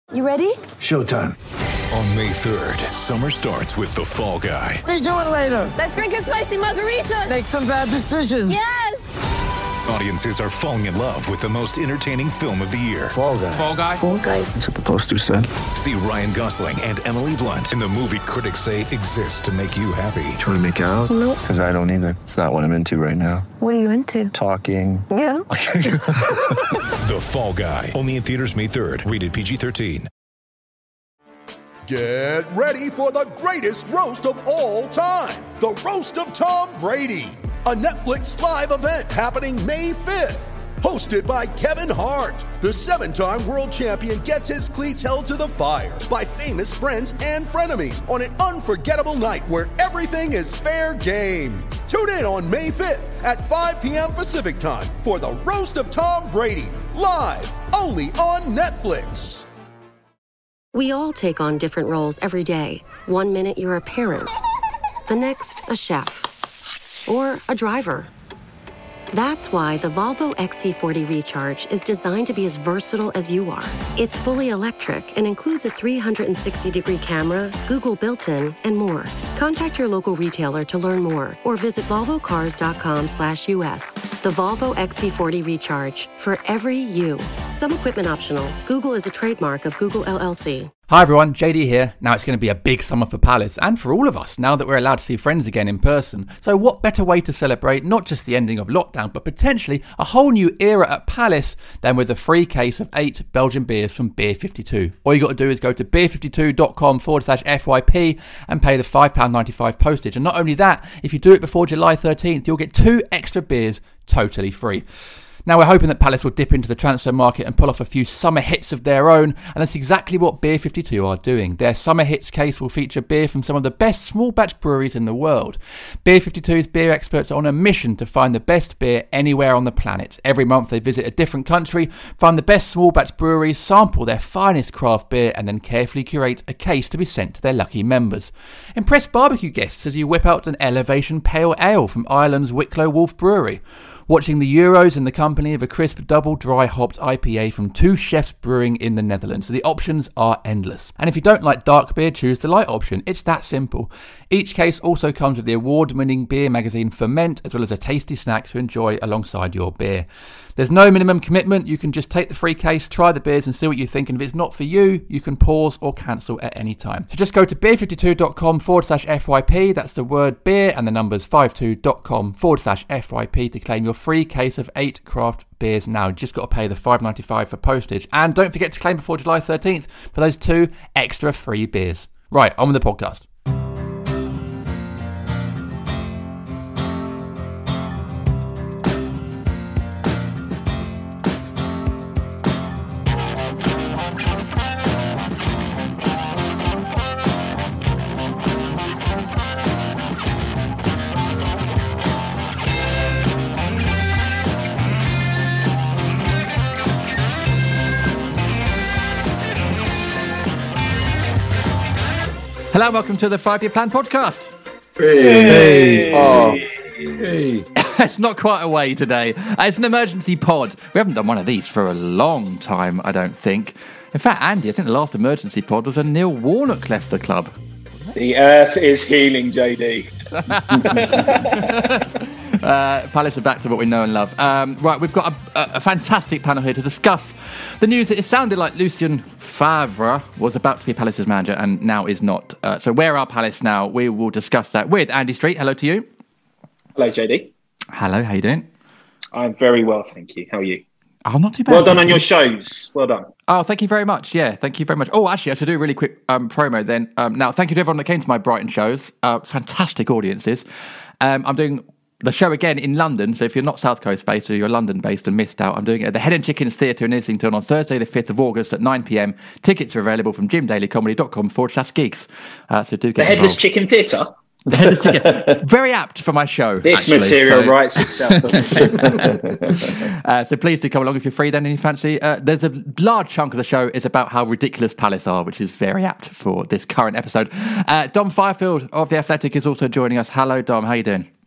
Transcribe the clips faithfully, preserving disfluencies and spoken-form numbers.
You ready? Showtime. On May third, summer starts with The Fall Guy. Let's do it later. Let's drink a spicy margarita. Make some bad decisions. Yes! Audiences are falling in love with the most entertaining film of the year. Fall Guy. Fall Guy? Fall Guy. That's what the poster said. See Ryan Gosling and Emily Blunt in the movie critics say exists to make you happy. Trying to make it out? Nope. Because I don't either. It's not what I'm into right now. What are you into? Talking. Yeah. The Fall Guy. Only in theaters May third. Rated P G thirteen. Get ready for the greatest roast of all time. The Roast of Tom Brady. A Netflix live event happening May fifth. Hosted by Kevin Hart. The seven-time world champion gets his cleats held to the fire by famous friends and frenemies on an unforgettable night where everything is fair game. Tune in on May fifth at five p.m. Pacific time for the Roast of Tom Brady. Live only on Netflix. We all take on different roles every day. One minute you're a parent, the next a chef, or a driver. That's why the Volvo X C forty Recharge is designed to be as versatile as you are. It's fully electric and includes a three hundred sixty degree camera, Google built-in, and more. Contact your local retailer to learn more or visit volvo cars dot com slash U S. The Volvo X C forty Recharge, for every you. Some equipment optional. Google is a trademark of Google L L C. Hi everyone, J D here. Now it's going to be a big summer for Palace and for all of us now that we're allowed to see friends again in person. So what better way to celebrate not just the ending of lockdown but potentially a whole new era at Palace than with a free case of eight Belgian beers from Beer fifty-two. All you got to do is go to beer fifty-two dot com forward slash F Y P and pay the five pounds ninety-five postage. And not only that, if you do it before July thirteenth, you'll get two extra beers totally free. Now, we're hoping that Palace will dip into the transfer market and pull off a few summer hits of their own, and that's exactly what Beer fifty-two are doing. Their summer hits case will feature beer from some of the best small batch breweries in the world. Beer fifty-two's beer experts are on a mission to find the best beer anywhere on the planet. Every month they visit a different country, find the best small batch breweries, sample their finest craft beer, and then carefully curate a case to be sent to their lucky members. Impress barbecue guests as you whip out an Elevation Pale Ale from Ireland's Wicklow Wolf Brewery. Watching the Euros in the company of a crisp double dry hopped I P A from Two Chefs Brewing in the Netherlands. So the options are endless. And if you don't like dark beer, choose the light option. It's that simple. Each case also comes with the award-winning beer magazine Ferment, as well as a tasty snack to enjoy alongside your beer. There's no minimum commitment. You can just take the free case, try the beers and see what you think. And if it's not for you, you can pause or cancel at any time. So just go to beer fifty-two dot com forward slash F Y P. That's the word beer and the numbers fifty-two dot com forward slash F Y P to claim your free case of eight craft beers now. You just got to pay the five pounds ninety-five for postage. And don't forget to claim before July thirteenth for those two extra free beers. Right, on with the podcast. Hello and welcome to the Five-Year Plan podcast. Hey. Hey. Oh. Hey. It's not quite a way today. It's an emergency pod. We haven't done one of these for a long time, I don't think. In fact, Andy, I think the last emergency pod was when Neil Warnock left the club. The earth is healing, J D. Uh, Palace are back to what we know and love. Um, right, we've got a, a fantastic panel here to discuss the news that it sounded like Lucien Favre was about to be Palace's manager and now is not. Uh, so where are Palace now? We will discuss that with Andy Street. Hello to you. Hello, J D. Hello, how you doing? I'm very well, thank you. How are you? Oh, not too bad. Well done on your shows. Well done. Oh, thank you very much. Yeah, thank you very much. Oh, actually, I should do a really quick um, promo then. Um, now, thank you to everyone that came to my Brighton shows. Uh, fantastic audiences. Um, I'm doing the show again in London, so if you're not South Coast based or you're London based and missed out, I'm doing it at the Head and Chickens Theatre in Islington on Thursday the fifth of August at nine p.m. Tickets are available from jimdalycomedy.com forward slash gigs. Uh, so do get The Headless involved. Chicken Theatre? The Headless Chicken. Very apt for my show. This actually, material so. writes itself. uh, so please do come along if you're free then and you fancy. Uh, there's a large chunk of the show is about how ridiculous Palace are, which is very apt for this current episode. Uh, Dom Firefield of The Athletic is also joining us. Hello, Dom. How are you doing?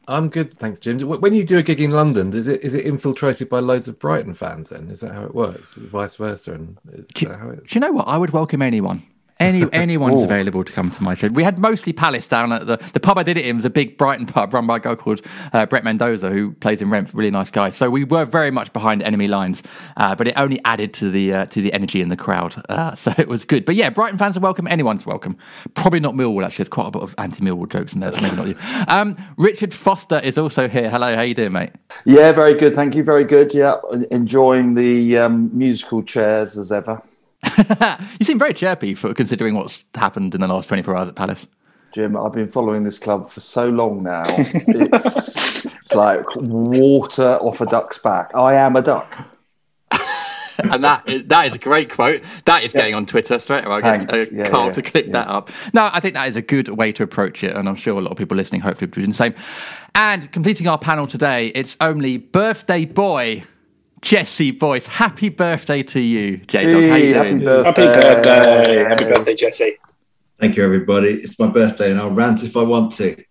I'm good, thanks, Jim. When you do a gig in London, is it is it infiltrated by loads of Brighton fans? Then is that how it works? Is it vice versa? And is do, that how it... do you know what? I would welcome anyone. Any anyone's available to come to my show. We had mostly Palace down at the the pub I did it in was a big Brighton pub run by a guy called uh, Brett Mendoza, who plays in Renf, really nice guy. So we were very much behind enemy lines, uh, but it only added to the uh, to the energy in the crowd. Uh, so it was good. But yeah, Brighton fans are welcome. Anyone's welcome. Probably not Millwall actually. There's quite a bit of anti-Millwall jokes in there. So maybe not you. Um, Richard Foster is also here. Hello, how you doing, mate? Yeah, very good. Thank you. Very good. Yeah, enjoying the um, musical chairs as ever. You seem very chirpy for considering what's happened in the last twenty-four hours at Palace. Jim, I've been following this club for so long now. It's, it's like water off a duck's back. I am a duck. And that is, that is a great quote. That is getting yeah. on Twitter straight away. I'll get uh, yeah, Carl yeah, to clip yeah. that up. No, I think that is a good way to approach it, and I'm sure a lot of people listening hopefully will do the same. And completing our panel today, it's only birthday boy Jesse Boyce. Happy birthday to you, J-Dog. How you happy doing? Birthday. Happy birthday. Happy birthday, Jesse. Thank you, everybody. It's my birthday and I'll rant if I want to.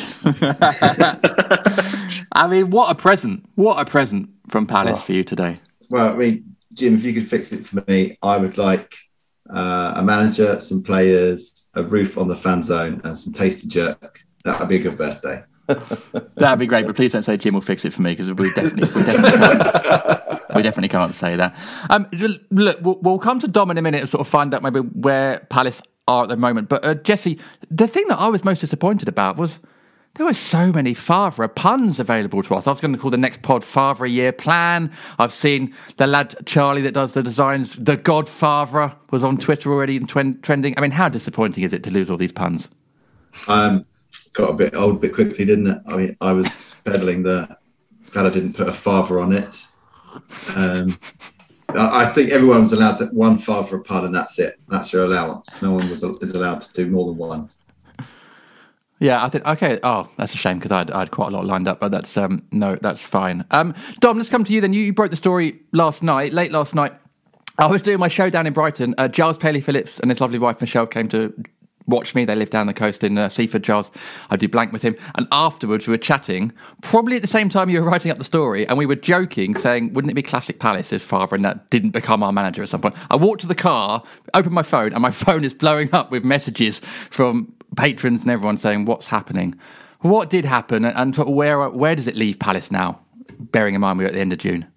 I mean, what a present. What a present from Palace oh. for you today. Well, I mean, Jim, if you could fix it for me, I would like uh, a manager, some players, a roof on the fan zone and some tasty jerk. That would be a good birthday. That'd be great, but please don't say Jim will fix it for me because we definitely, we definitely can't. We definitely can't say that. Um, look, we'll, we'll come to Dom in a minute and sort of find out maybe where Palace are at the moment. But uh, Jesse, the thing that I was most disappointed about was there were so many Favre puns available to us. I was going to call the next pod Favre a year plan. I've seen the lad Charlie that does the designs. The Godfather was on Twitter already and twen- trending. I mean, how disappointing is it to lose all these puns? Um. Got a bit old a bit quickly, didn't it? I mean, I was peddling the glad I didn't put a father on it. Um, I think everyone's allowed to one father a pun, and that's it. That's your allowance. No one was is allowed to do more than one. Yeah, I think okay. Oh, that's a shame because I had quite a lot lined up, but that's um, no, that's fine. Um, Dom, let's come to you then. You, you broke the story last night, late last night. I was doing my show down in Brighton. Uh, Giles Paley Phillips and his lovely wife Michelle came to watch me. They live down the coast in uh, Seaford, Giles. I do blank with him. And afterwards we were chatting, probably at the same time you were writing up the story, and we were joking, saying, wouldn't it be classic Palace if Favre and that didn't become our manager at some point? I walked to the car, opened my phone, and my phone is blowing up with messages from patrons and everyone saying, what's happening? What did happen, and where where does it leave Palace now, bearing in mind we're at the end of June?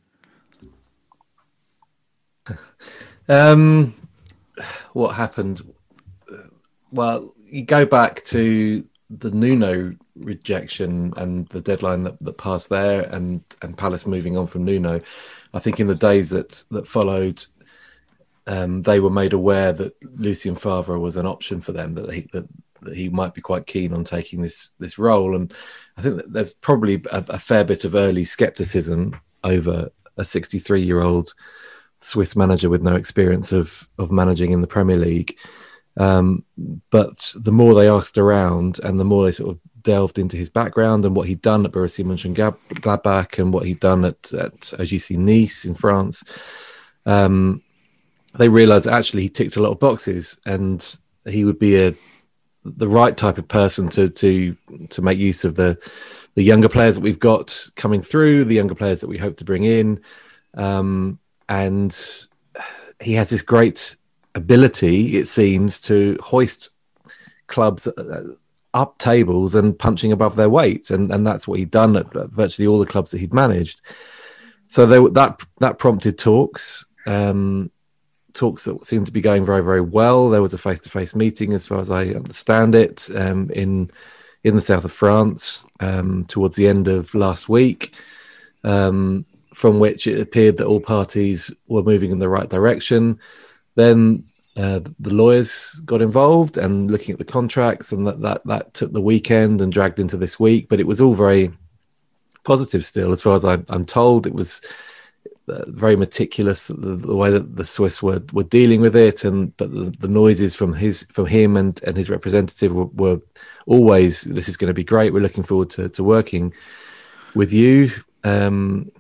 Um, what happened? Well, you go back to the Nuno rejection and the deadline that, that passed there, and, and Palace moving on from Nuno. I think in the days that that followed, um, they were made aware that Lucien Favre was an option for them, that he that, that he might be quite keen on taking this this role. And I think that there's probably a, a fair bit of early scepticism over a sixty-three-year-old Swiss manager with no experience of of managing in the Premier League. Um, but the more they asked around and the more they sort of delved into his background and what he'd done at Borussia Mönchengladbach and what he'd done at, at O G C Nice in France, um, they realised actually he ticked a lot of boxes and he would be a the right type of person to to to make use of the the younger players that we've got coming through, the younger players that we hope to bring in. Um, and he has this great ability, it seems, to hoist clubs up tables and punching above their weight, and and that's what he'd done at virtually all the clubs that he'd managed. So there, that that prompted talks, um, talks that seemed to be going very very well. There was a face-to-face meeting, as far as I understand it, um, in in the south of France um, towards the end of last week, um, from which it appeared that all parties were moving in the right direction. Then uh, the lawyers got involved and looking at the contracts, and that, that that took the weekend and dragged into this week. But it was all very positive still, as far as I, I'm told. It was uh, very meticulous, the, the way that the Swiss were, were dealing with it, and but the, the noises from his from him and, and his representative were, were always, this is going to be great. We're looking forward to, to working with you. Um,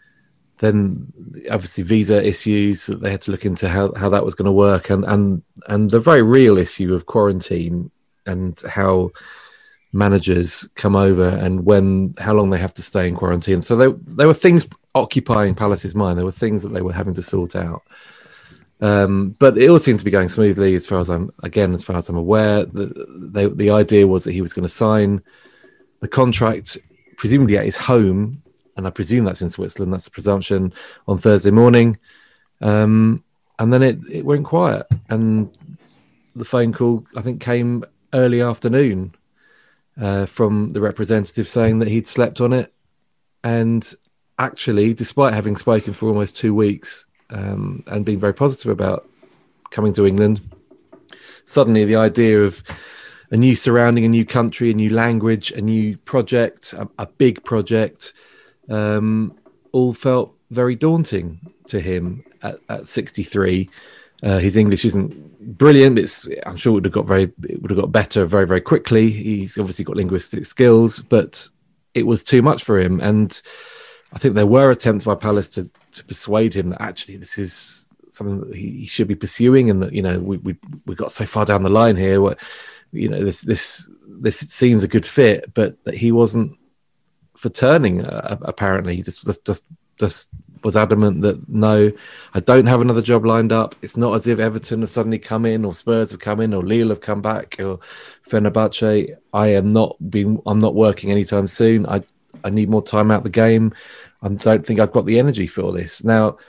Then obviously visa issues that they had to look into how, how that was going to work, and, and and the very real issue of quarantine and how managers come over and when how long they have to stay in quarantine. So there, there were things occupying Palace's mind. There were things that they were having to sort out. Um, but it all seemed to be going smoothly as far as I'm, again, as far as I'm aware. The, they, the idea was that he was going to sign the contract, presumably at his home, and I presume that's in Switzerland, that's the presumption, on Thursday morning. Um, and then it, it went quiet. And the phone call, I think, came early afternoon uh, from the representative saying that he'd slept on it. And actually, despite having spoken for almost two weeks, Um, and being very positive about coming to England, suddenly the idea of a new surrounding, a new country, a new language, a new project, a, a big project, um, all felt very daunting to him at, at sixty-three. Uh, his English isn't brilliant. It's I'm sure it would have got very it would have got better very very quickly. He's obviously got linguistic skills, but it was too much for him. And I think there were attempts by Palace to, to persuade him that actually this is something that he, he should be pursuing, and that, you know, we we we got so far down the line here. What, you know, this this this seems a good fit, but that he wasn't for turning. Uh, apparently, he just just just just was adamant that no, I don't have another job lined up. It's not as if Everton have suddenly come in, or Spurs have come in, or Lille have come back, or Fenerbahce. I am not being. I'm not working anytime soon. I. I need more time out the game. I don't think I've got the energy for this. Now,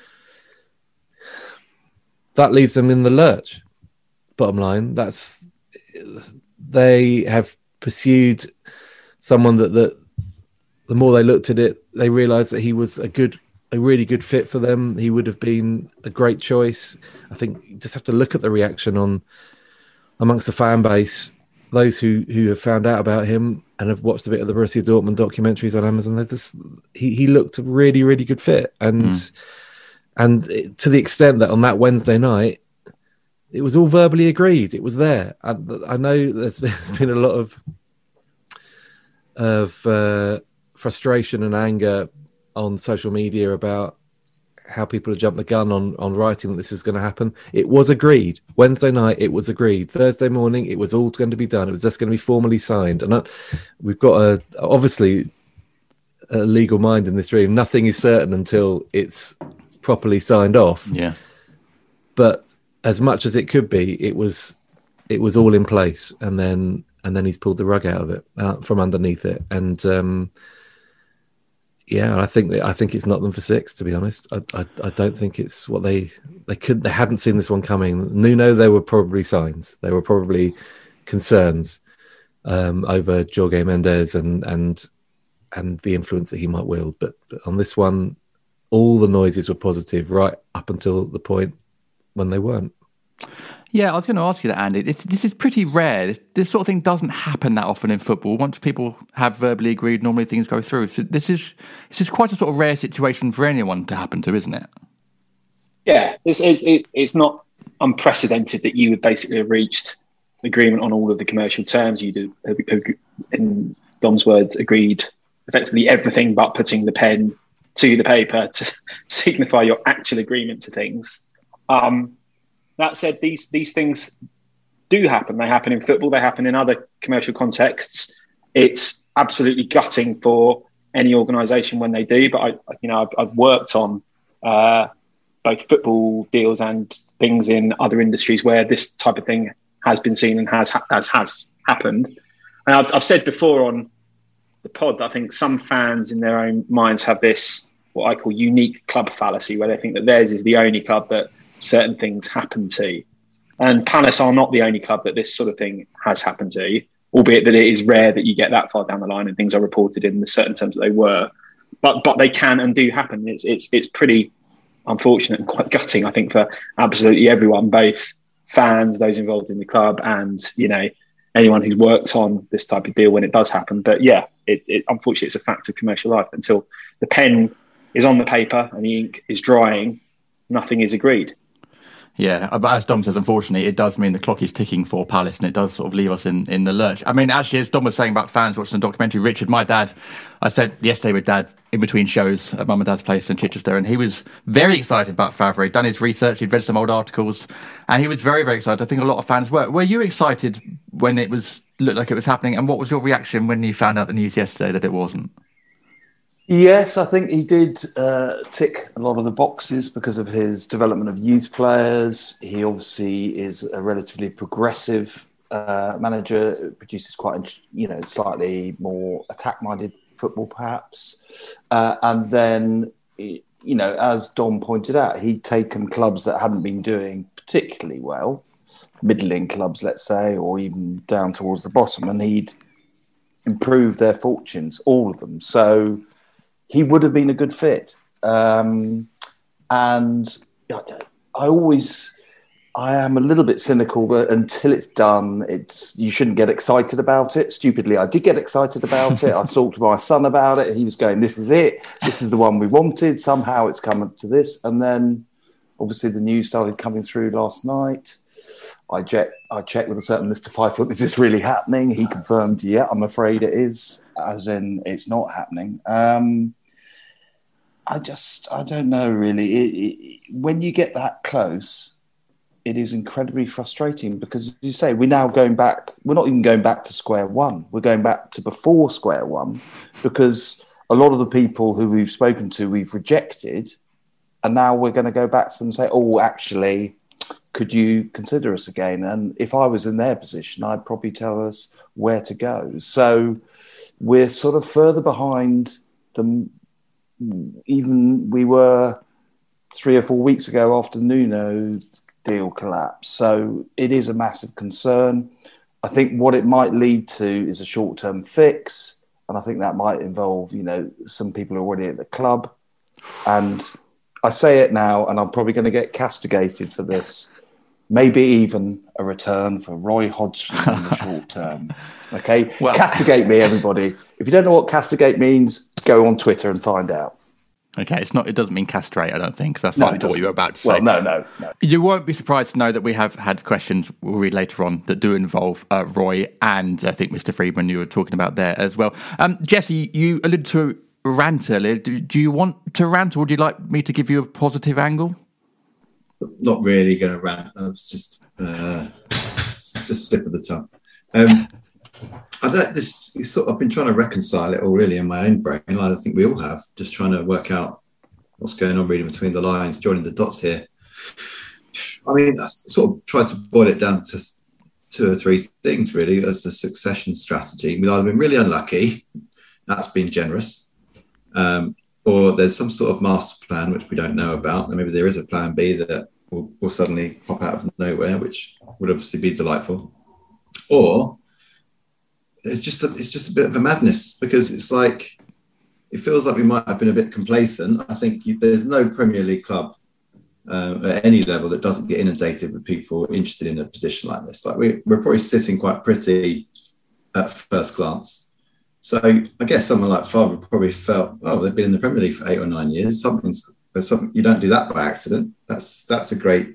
that leaves them in the lurch. Bottom line, that's they have pursued someone that, that the more they looked at it, they realised that he was a good, a really good fit for them. He would have been a great choice. I think you just have to look at the reaction on amongst the fan base. Those who, who have found out about him and have watched a bit of the Borussia Dortmund documentaries on Amazon, they just he he looked a really really good fit, and mm. and to the extent that on that Wednesday night, it was all verbally agreed. It was there. I, I know there's, there's been a lot of of uh, frustration and anger on social media about how people have jumped the gun on, on writing that this was going to happen. It was agreed. Wednesday night, it was agreed. Thursday morning, it was all going to be done. It was just going to be formally signed. And that, we've got a obviously a legal mind in this room. Nothing is certain until it's properly signed off. Yeah. But as much as it could be, it was it was all in place. And then and then he's pulled the rug out of it, out from underneath it. And um yeah, I think that I think it's not them for six. To be honest, I, I I don't think it's what they they could they hadn't seen this one coming. Nuno, there were probably signs, there were probably concerns um, over Jorge Mendes and and and the influence that he might wield. But, but on this one, all the noises were positive right up until the point when they weren't. Yeah, I was going to ask you that, Andy. It's, this is pretty rare. This, this sort of thing doesn't happen that often in football. Once people have verbally agreed, normally things go through. So this is this is quite a sort of rare situation for anyone to happen to, isn't it? Yeah, it's it's it's not unprecedented that you would basically have reached agreement on all of the commercial terms. You do, in Dom's words, agreed effectively everything but putting the pen to the paper to signify your actual agreement to things. Um, That said, these these things do happen. They happen in football. They happen in other commercial contexts. It's absolutely gutting for any organisation when they do. But I, you know, I've, I've worked on uh, both football deals and things in other industries where this type of thing has been seen and has has has happened. And I've, I've said before on the pod that I think some fans in their own minds have this what I call unique club fallacy, where they think that theirs is the only club that certain things happen to. And Palace are not the only club that this sort of thing has happened to, albeit that it is rare that you get that far down the line and things are reported in the certain terms that they were. But but they can and do happen. It's it's it's pretty unfortunate and quite gutting, I think, for absolutely everyone, both fans, those involved in the club, and, you know, anyone who's worked on this type of deal when it does happen. But yeah, it, it unfortunately it's a fact of commercial life. Until the pen is on the paper and the ink is drying, nothing is agreed. Yeah, but as Dom says, unfortunately, it does mean the clock is ticking for Palace, and it does sort of leave us in, in the lurch. I mean, actually, as Dom was saying about fans watching the documentary, Richard, my dad, I said yesterday with Dad in between shows at Mum and Dad's place in Chichester, and he was very excited about Favre. He'd done his research, he'd read some old articles, and he was very, very excited. I think a lot of fans were. Were you excited when it was looked like it was happening. And what was your reaction when you found out the news yesterday that it wasn't? Yes, I think he did uh, tick a lot of the boxes because of his development of youth players. He obviously is a relatively progressive uh, manager, produces quite, you know, slightly more attack-minded football, perhaps. Uh, and then, you know, as Dom pointed out, he'd taken clubs that hadn't been doing particularly well, middling clubs, let's say, or even down towards the bottom, and he'd improved their fortunes, all of them. So he would have been a good fit. Um, and I always, I am a little bit cynical that until it's done, it's you shouldn't get excited about it. Stupidly, I did get excited about it. I talked to my son about it. He was going, this is it. This is the one we wanted. Somehow it's come up to this. And then obviously the news started coming through last night. I checked, I checked with a certain Mister Fivefoot, is this really happening? He confirmed, yeah, I'm afraid it is, as in it's not happening. Um, I just, I don't know really. It, it, when you get that close, it is incredibly frustrating because, as you say, we're now going back, we're not even going back to square one. We're going back to before square one because a lot of the people who we've spoken to, we've rejected, and now we're going to go back to them and say, oh, actually, could you consider us again? And if I was in their position, I'd probably tell us where to go. So we're sort of further behind them. Even we were three or four weeks ago after Nuno deal collapse. So it is a massive concern. I think what it might lead to is a short-term fix. And I think that might involve, you know, some people already at the club. And I say it now, and I'm probably going to get castigated for this. Maybe even a return for Roy Hodgson in the short term. Okay? Well, castigate me, everybody. If you don't know what castigate means, go on Twitter and find out. Okay, it's not. It doesn't mean castrate, I don't think, because that's no, not what you were about to say. Well, no, no, no. You won't be surprised to know that we have had questions we'll read later on that do involve uh, Roy and I think Mister Freedman you were talking about there as well. Um, Jesse, you alluded to rant earlier. Do, do you want to rant, or would you like me to give you a positive angle? Not really going to rant. I was just uh, just slip of the tongue. Um, I don't. This, this sort of, I've been trying to reconcile it all really in my own brain. Like I think we all have, just trying to work out what's going on, reading between the lines, joining the dots here. I mean, I sort of tried to boil it down to two or three things really as a succession strategy. We've either been really unlucky, that's been generous, um, or there's some sort of master plan which we don't know about, and maybe there is a plan B that will, will suddenly pop out of nowhere, which would obviously be delightful. Or it's just a, it's just a bit of a madness because it's like it feels like we might have been a bit complacent. I think you, there's no Premier League club um, at any level that doesn't get inundated with people interested in a position like this. Like we, we're probably sitting quite pretty at first glance. So I guess someone like Favre probably felt, oh, they've been in the Premier League for eight or nine years. Something's there's something you don't do that by accident. That's that's a great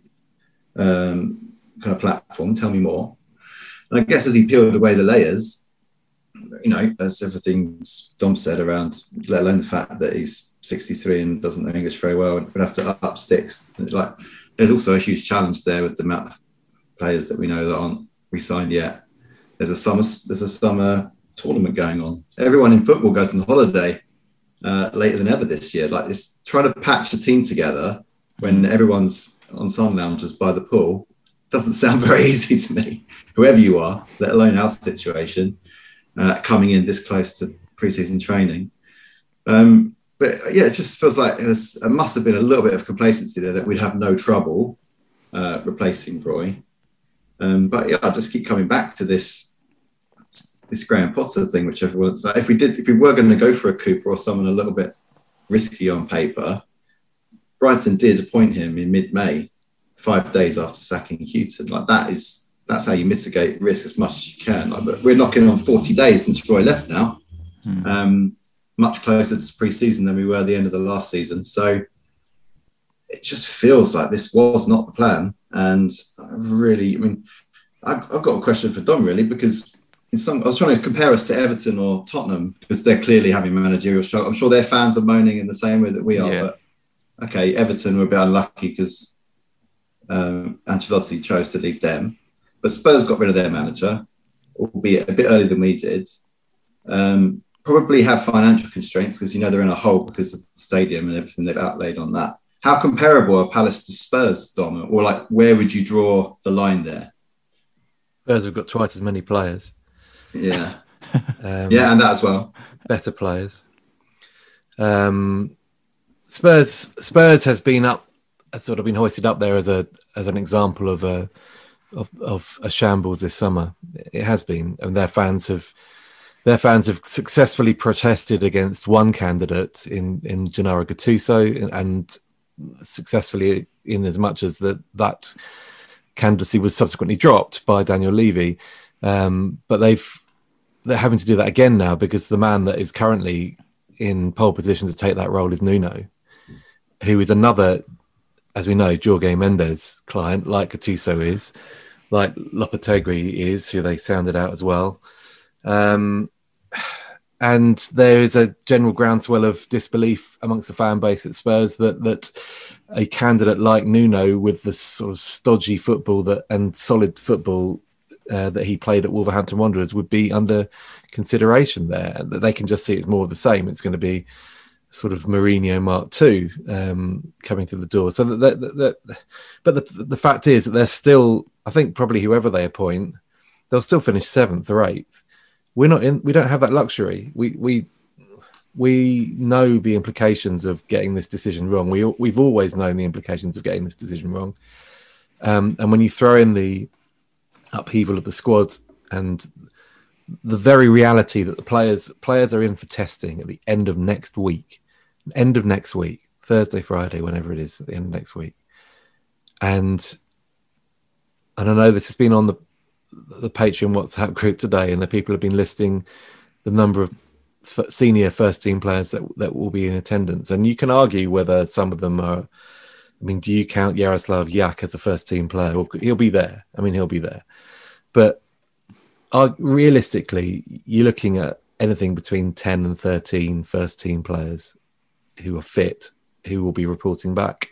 um, kind of platform. Tell me more. And I guess as he peeled away the layers, you know, as everything Dom said around, let alone the fact that he's sixty-three and doesn't know English very well, would have to up sticks. It's like there's also a huge challenge there with the amount of players that we know that aren't re-signed yet. There's a summer, there's a summer tournament going on. Everyone in football goes on holiday uh, later than ever this year. Like it's trying to patch a team together when everyone's on sun lounges by the pool doesn't sound very easy to me. Whoever you are, let alone our situation. Uh, coming in this close to pre-season training. Um, but yeah, it just feels like there's, there must have been a little bit of complacency there that we'd have no trouble uh, replacing Roy. Um, but yeah, I just keep coming back to this this Graham Potter thing, which everyone's like, if we did, if we were going to go for a Cooper or someone a little bit risky on paper, Brighton did appoint him in mid-May, five days after sacking Houghton. Like that is, that's how you mitigate risk as much as you can. Like, but we're knocking on forty days since Roy left now, mm. um, much closer to pre-season than we were at the end of the last season. So it just feels like this was not the plan. And I really, I mean, I've, I've got a question for Dom really, because in some, I was trying to compare us to Everton or Tottenham because they're clearly having managerial struggle. I'm sure their fans are moaning in the same way that we are. Yeah. But okay, Everton were a bit unlucky because um, Ancelotti chose to leave them. But Spurs got rid of their manager. albeit a bit earlier than we did. Um, probably have financial constraints because, you know, they're in a hole because of the stadium and everything they've outlaid on that. How comparable are Palace to Spurs, Dom? Or like, where would you draw the line there? Spurs have got twice as many players. Yeah. um, yeah, and that as well. Better players. Um, Spurs Spurs has been up, has sort of been hoisted up there as a as an example of a of, of a shambles this summer. It has been, and their fans have their fans have successfully protested against one candidate in in Gennaro Gattuso, and, and successfully in as much as that that candidacy was subsequently dropped by Daniel Levy. Um, but they've they're having to do that again now because the man that is currently in pole position to take that role is Nuno, who is another, as we know, Jorge Mendes client, like Gattuso is, like Lopetegui is, who they sounded out as well. Um, and there is a general groundswell of disbelief amongst the fan base at Spurs that that a candidate like Nuno, with the sort of stodgy football that and solid football uh, that he played at Wolverhampton Wanderers, would be under consideration there. That they can just see it's more of the same. It's going to be sort of Mourinho Mark Two um, coming through the door. So that, that, that, but the the fact is that they're still, I think probably whoever they appoint, they'll still finish seventh or eighth. We're not in. We don't have that luxury. We we we know the implications of getting this decision wrong. We we've always known the implications of getting this decision wrong. Um, and when you throw in the upheaval of the squad and the very reality that the players players are in for testing at the end of next week, end of next week, Thursday, Friday, whenever it is, at the end of next week, and and I know this has been on the the Patreon WhatsApp group today, and the people have been listing the number of f- senior first team players that that will be in attendance. And you can argue whether some of them are, I mean, do you count Jaroslav Jak as a first team player? Well, he'll be there. I mean, he'll be there. But are, realistically, you're looking at anything between ten and thirteen first team players who are fit, who will be reporting back.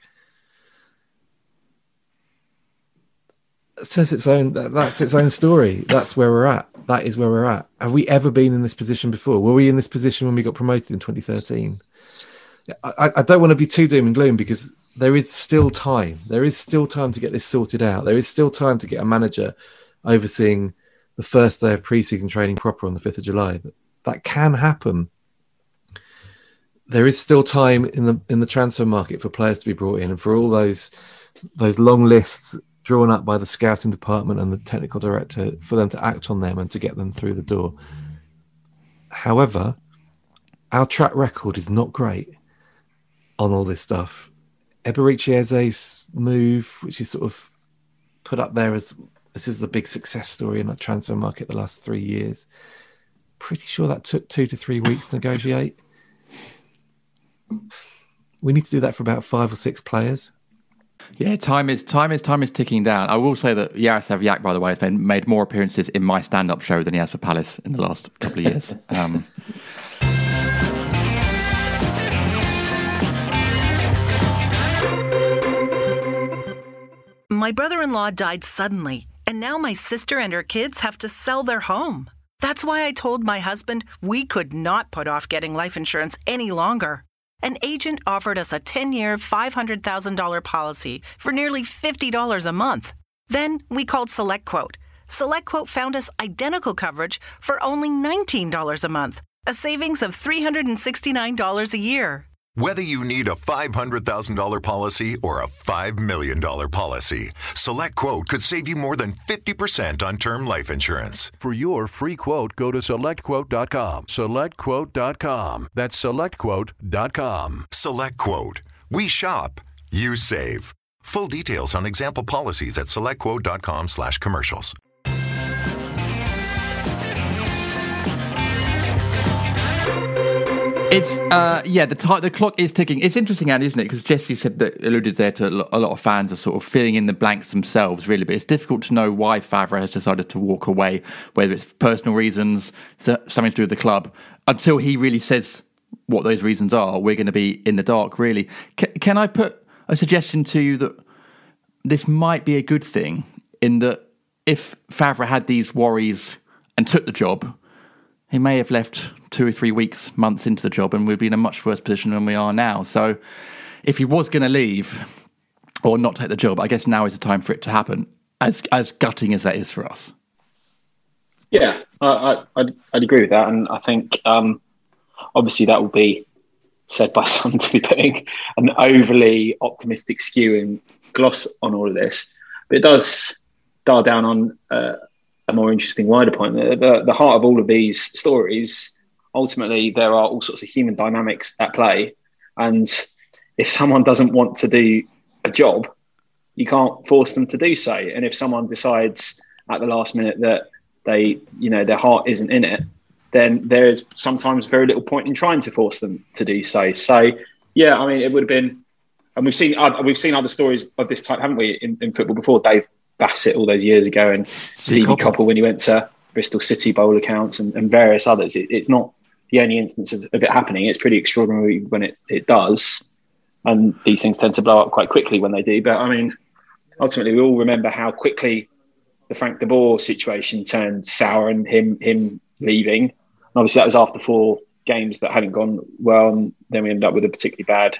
Says its own. That's its own story. That's where we're at. That is where we're at. Have we ever been in this position before? Were we in this position when we got promoted in twenty thirteen? I, I don't want to be too doom and gloom because there is still time. There is still time to get this sorted out. There is still time to get a manager overseeing the first day of pre-season training proper on the fifth of July. That can happen. There is still time in the in the transfer market for players to be brought in, and for all those those long lists drawn up by the scouting department and the technical director, for them to act on them and to get them through the door. However, our track record is not great on all this stuff. Eberechi Eze's move, which is sort of put up there as this is the big success story in the transfer market the last three years. Pretty sure that took two to three weeks to negotiate. We need to do that for about five or six players. Yeah, time is time is time is ticking down. I will say that Jaroslav Jak, by the way, has made, made more appearances in my stand-up show than he has for Palace in the last couple of years. Um, My brother-in-law died suddenly, and now my sister and her kids have to sell their home. That's why I told my husband we could not put off getting life insurance any longer. An agent offered us a ten-year, five hundred thousand dollars policy for nearly fifty dollars a month. Then we called SelectQuote. SelectQuote found us identical coverage for only nineteen dollars a month, a savings of three hundred sixty-nine dollars a year. Whether you need a five hundred thousand dollars policy or a five million dollars policy, SelectQuote could save you more than fifty percent on term life insurance. For your free quote, go to select quote dot com. select quote dot com. That's select quote dot com. SelectQuote. We shop, you save. Full details on example policies at select quote dot com slash commercials. It's uh yeah the t- the clock is ticking. It's interesting, Andy, isn't it? Because Jesse said that alluded there to a lot of fans are sort of filling in the blanks themselves, really. But it's difficult to know why Favre has decided to walk away, whether it's personal reasons, something to do with the club, until he really says what those reasons are. We're going to be in the dark, really. C- can I put a suggestion to you that this might be a good thing, in that if Favre had these worries and took the job, he may have left two or three weeks, months into the job, and we'd be in a much worse position than we are now. So if he was going to leave or not take the job, I guess now is the time for it to happen, as as gutting as that is for us. Yeah, I, I, I'd, I'd agree with that. And I think um, obviously that will be said by some to be putting an overly optimistic skew and gloss on all of this. But it does dial down on uh, a more interesting, wider point. The, the, the heart of all of these stories, ultimately, there are all sorts of human dynamics at play. And if someone doesn't want to do a job, you can't force them to do so. And if someone decides at the last minute that they, you know, their heart isn't in it, then there's sometimes very little point in trying to force them to do so. So, yeah, I mean, it would have been, and we've seen uh, we've seen other stories of this type, haven't we, in, in football before? Dave Bassett all those years ago, and Stevie Coppell when he went to Bristol City Bowl accounts, and, and various others. It, it's not the only instance of, of it happening. It's pretty extraordinary when it, it does, and these things tend to blow up quite quickly when they do. But I mean, ultimately, we all remember how quickly the Frank de Boer situation turned sour and him him leaving. And obviously, that was after four games that hadn't gone well, and then we ended up with a particularly bad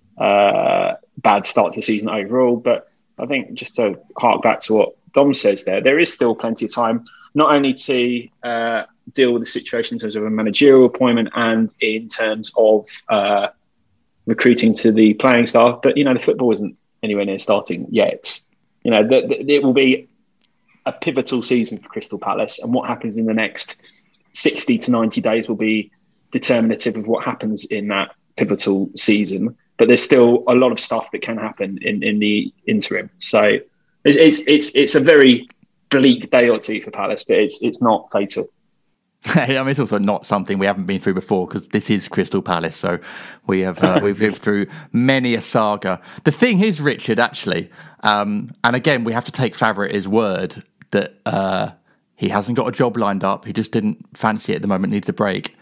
uh, bad start to the season overall. But I think just to hark back to what Dom says there, there is still plenty of time, not only to uh, deal with the situation in terms of a managerial appointment and in terms of uh, recruiting to the playing staff, but, you know, the football isn't anywhere near starting yet. You know, the, the, it will be a pivotal season for Crystal Palace, and what happens in the next sixty to ninety days will be determinative of what happens in that pivotal season. But there's still a lot of stuff that can happen in, in the interim. So it's, it's it's it's a very bleak day or two for Palace, but it's it's not fatal. I mean, it's also not something we haven't been through before, because this is Crystal Palace, so we have uh, we've lived through many a saga. The thing is, Richard, actually, um, and again, we have to take Favre at his word that uh, he hasn't got a job lined up. He just didn't fancy it at the moment, needs a break.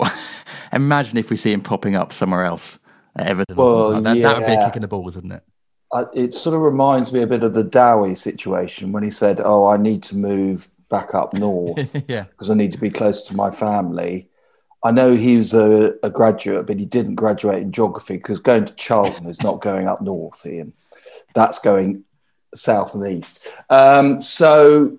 Imagine if we see him popping up somewhere else at Everton. Well, like that, yeah. that would be a kick in the balls, wouldn't it? Uh, it sort of reminds me a bit of the Dowie situation when he said, "Oh, I need to move back up north yeah, because I need to be close to my family." I know he was a, a graduate, but he didn't graduate in geography, because going to Charlton is not going up north, Ian. That's going south and east. Um, so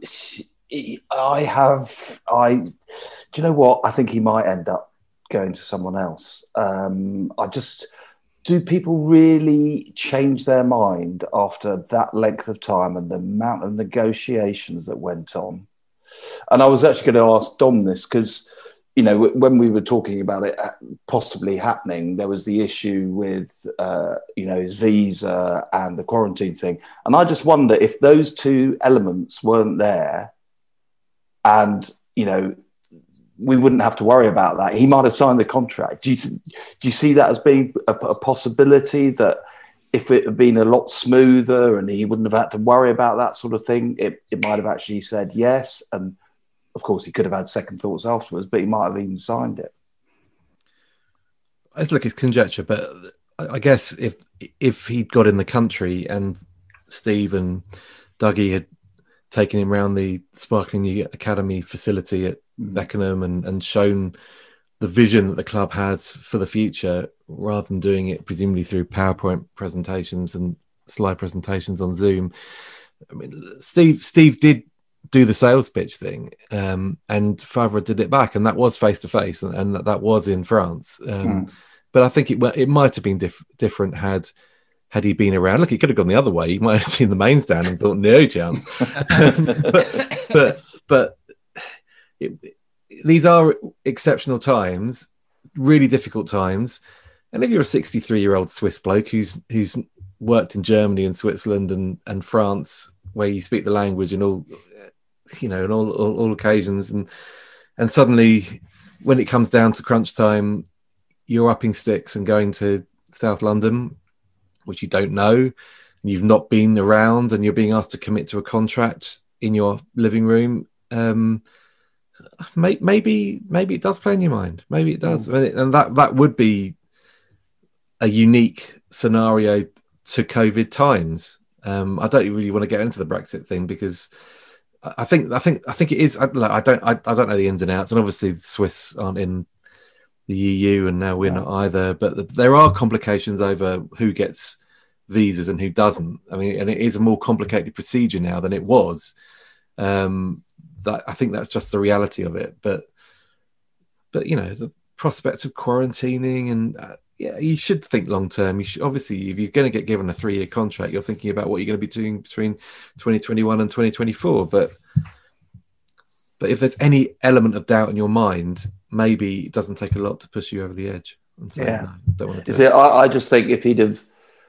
I have, I, do you know what? I think he might end up going to someone else. Um, I just, do people really change their mind after that length of time and the amount of negotiations that went on? And I was actually going to ask Dom this, because, you know, when we were talking about it possibly happening, there was the issue with, uh, you know, his visa and the quarantine thing. And I just wonder if those two elements weren't there and, you know, we wouldn't have to worry about that. He might have signed the contract. Do you, do you see that as being a, a possibility, that if it had been a lot smoother and he wouldn't have had to worry about that sort of thing, it, it might have actually said yes? And of course, he could have had second thoughts afterwards, but he might have even signed it. It's look, it's conjecture, but I guess if if he'd got in the country and Steve and Dougie had taken him around the Sparkling New Academy facility at Beckenham and, and shown the vision that the club has for the future, rather than doing it presumably through PowerPoint presentations and slide presentations on Zoom. I mean, Steve Steve did do the sales pitch thing, um, and Favre did it back, and that was face to face, and and that was in France. Um, mm. But I think it it might have been diff- different had had he been around. Look, he could have gone the other way. He might have seen the main stand and thought, no chance. but but, but it, these are exceptional times, really difficult times. And if you're a sixty-three-year-old Swiss bloke who's who's worked in Germany and Switzerland and, and France, where you speak the language and all, you know, on all, all, all occasions, and and suddenly when it comes down to crunch time, you're upping sticks and going to South London, which you don't know, and you've not been around, and you're being asked to commit to a contract in your living room. Um, may, maybe maybe it does play in your mind. Maybe it does, mm. and that that would be a unique scenario to COVID times. Um, I don't really want to get into the Brexit thing, because I think I think I think it is. I, I don't I, I don't know the ins and outs, and obviously the Swiss aren't in the E U, and now we're yeah. not either. But there are complications over who gets visas and who doesn't. I mean, and it is a more complicated procedure now than it was. Um, that I think that's just the reality of it. But but you know, the prospect of quarantining and uh, yeah, you should think long term. You should, obviously, if you're going to get given a three year contract, you're thinking about what you're going to be doing between twenty twenty-one and twenty twenty-four. But but if there's any element of doubt in your mind, maybe it doesn't take a lot to push you over the edge. And say, yeah, no, don't want to do Is it. it I, I just think if he'd have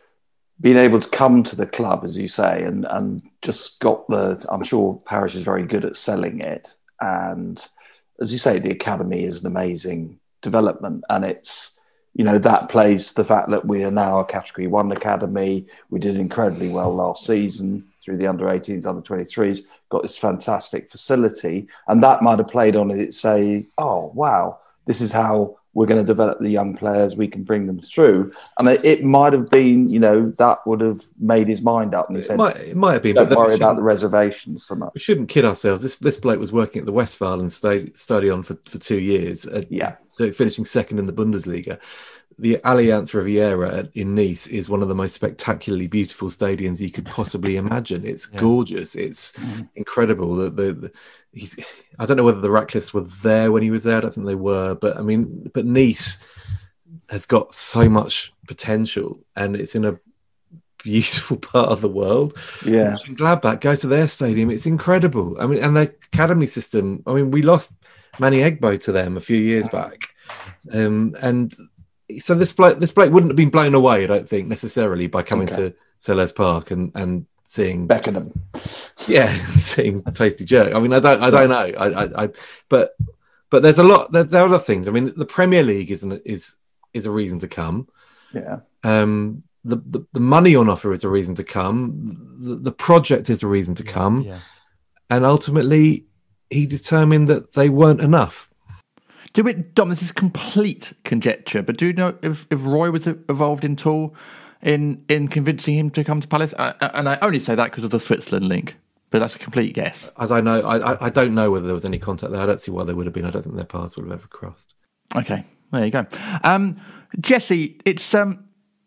been able to come to the club, as you say, and and just got the, I'm sure Parish is very good at selling it, and as you say, the academy is an amazing development, and it's, you know, that plays the fact that we are now a Category One academy. We did incredibly well last season through the under eighteens, under twenty-threes, got this fantastic facility, and that might have played on it. Say, oh wow, this is how we're going to develop the young players. We can bring them through, and it, it might have been, you know, that would have made his mind up, and he said, it might, it might have been. Don't but worry about the reservations so much. We shouldn't kid ourselves. This this bloke was working at the Westfalen sta- Stadion for, for two years. Uh, yeah, so finishing second in the Bundesliga. The Allianz Riviera at, in Nice is one of the most spectacularly beautiful stadiums you could possibly imagine. It's yeah. gorgeous. It's mm. incredible. The, the, the he's. I don't know whether the Ratcliffes were there when he was there. I don't think they were. But I mean, but Nice has got so much potential, and it's in a beautiful part of the world. Yeah, Gladbach, go to their stadium. It's incredible. I mean, and their academy system. I mean, we lost Manny Egbo to them a few years back, um, and. So this bloke, this bloke wouldn't have been blown away, I don't think, necessarily by coming okay. to Selhurst Park and, and seeing Beckenham, yeah, seeing Tasty Jerk. I mean, I don't, I don't know, I, I, I but, but there's a lot. There, there are other things. I mean, the Premier League is an, is is a reason to come. Yeah. Um. The, the the money on offer is a reason to come. The, the project is a reason to come. Yeah. And ultimately, he determined that they weren't enough. Do we, Dom, this is complete conjecture, but do you know if, if Roy was involved in all in in convincing him to come to Palace? I, and I only say that because of the Switzerland link, but that's a complete guess. As I know, I, I don't know whether there was any contact there. I don't see why there would have been. I don't think their paths would have ever crossed. Okay, there you go. Um, Jesse, it's um,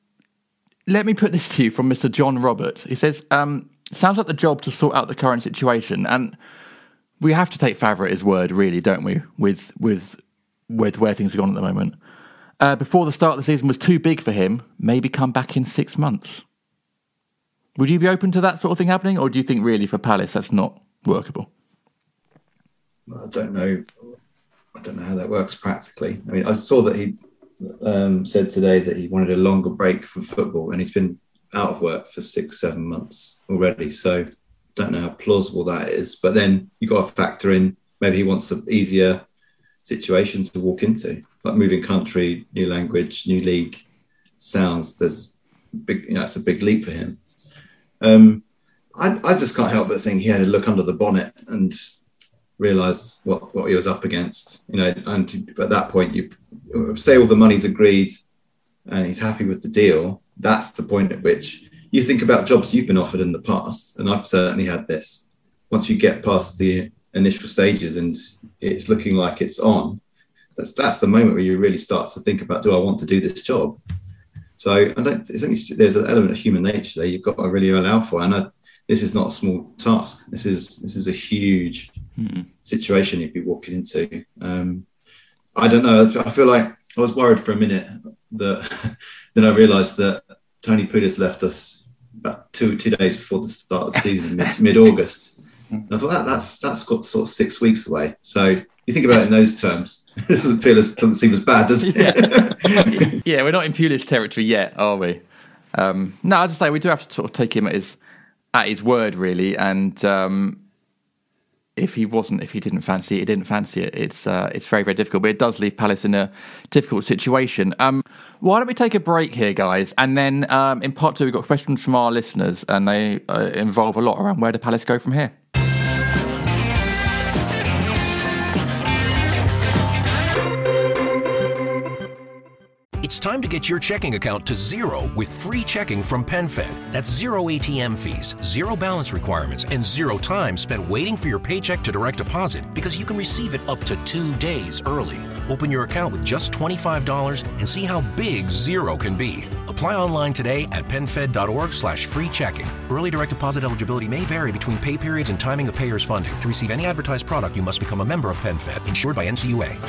let me put this to you from Mister John Robert. He says, um, sounds like the job to sort out the current situation, and we have to take Favre at his word, really, don't we, with with with where things are gone at the moment. Uh, before the start of the season was too big for him, maybe come back in six months. Would you be open to that sort of thing happening, or do you think really for Palace that's not workable? I don't know. I don't know how that works practically. I mean, I saw that he um, said today that he wanted a longer break from football, and he's been out of work for six, seven months already. So don't know how plausible that is. But then you've got to factor in maybe he wants an easier situation to walk into, like moving country, new language, new league. Sounds there's big, you know, it's a big leap for him. Um, I, I just can't help but think he had to look under the bonnet and realise what, what he was up against. You know, and at that point, you say all the money's agreed and he's happy with the deal. That's the point at which you think about jobs you've been offered in the past, and I've certainly had this. Once you get past the initial stages and it's looking like it's on, that's that's the moment where you really start to think about, do I want to do this job? So I don't. It's only, there's an element of human nature there you've got to really allow for, and I, this is not a small task. This is this is a huge mm-hmm. situation you'd be walking into. Um, I don't know. I feel like I was worried for a minute that then I realised that Tony Pulis left us about two two days before the start of the season, mid, mid-August. And I thought that that's that's got sort of six weeks away. So you think about it in those terms, it doesn't feel as doesn't seem as bad, does it? Yeah, yeah, we're not in Pulis territory yet, are we? Um, no, as I say, we do have to sort of take him at his at his word, really. And um, if he wasn't, if he didn't fancy it, he didn't fancy it. It's uh, it's very very difficult, but it does leave Palace in a difficult situation. Um, why don't we take a break here, guys? And then um, in part two, we've got questions from our listeners, and they uh, involve a lot around where do Palace go from here. It's It's time to get your checking account to zero with free checking from PenFed. That's zero A T M fees, zero balance requirements, and zero time spent waiting for your paycheck to direct deposit because you can receive it up to two days early. Open your account with just twenty-five dollars and see how big zero can be. Apply online today at penfed.org slash free checking. Early direct deposit eligibility may vary between pay periods and timing of payers' funding. To receive any advertised product, you must become a member of PenFed, insured by N C U A.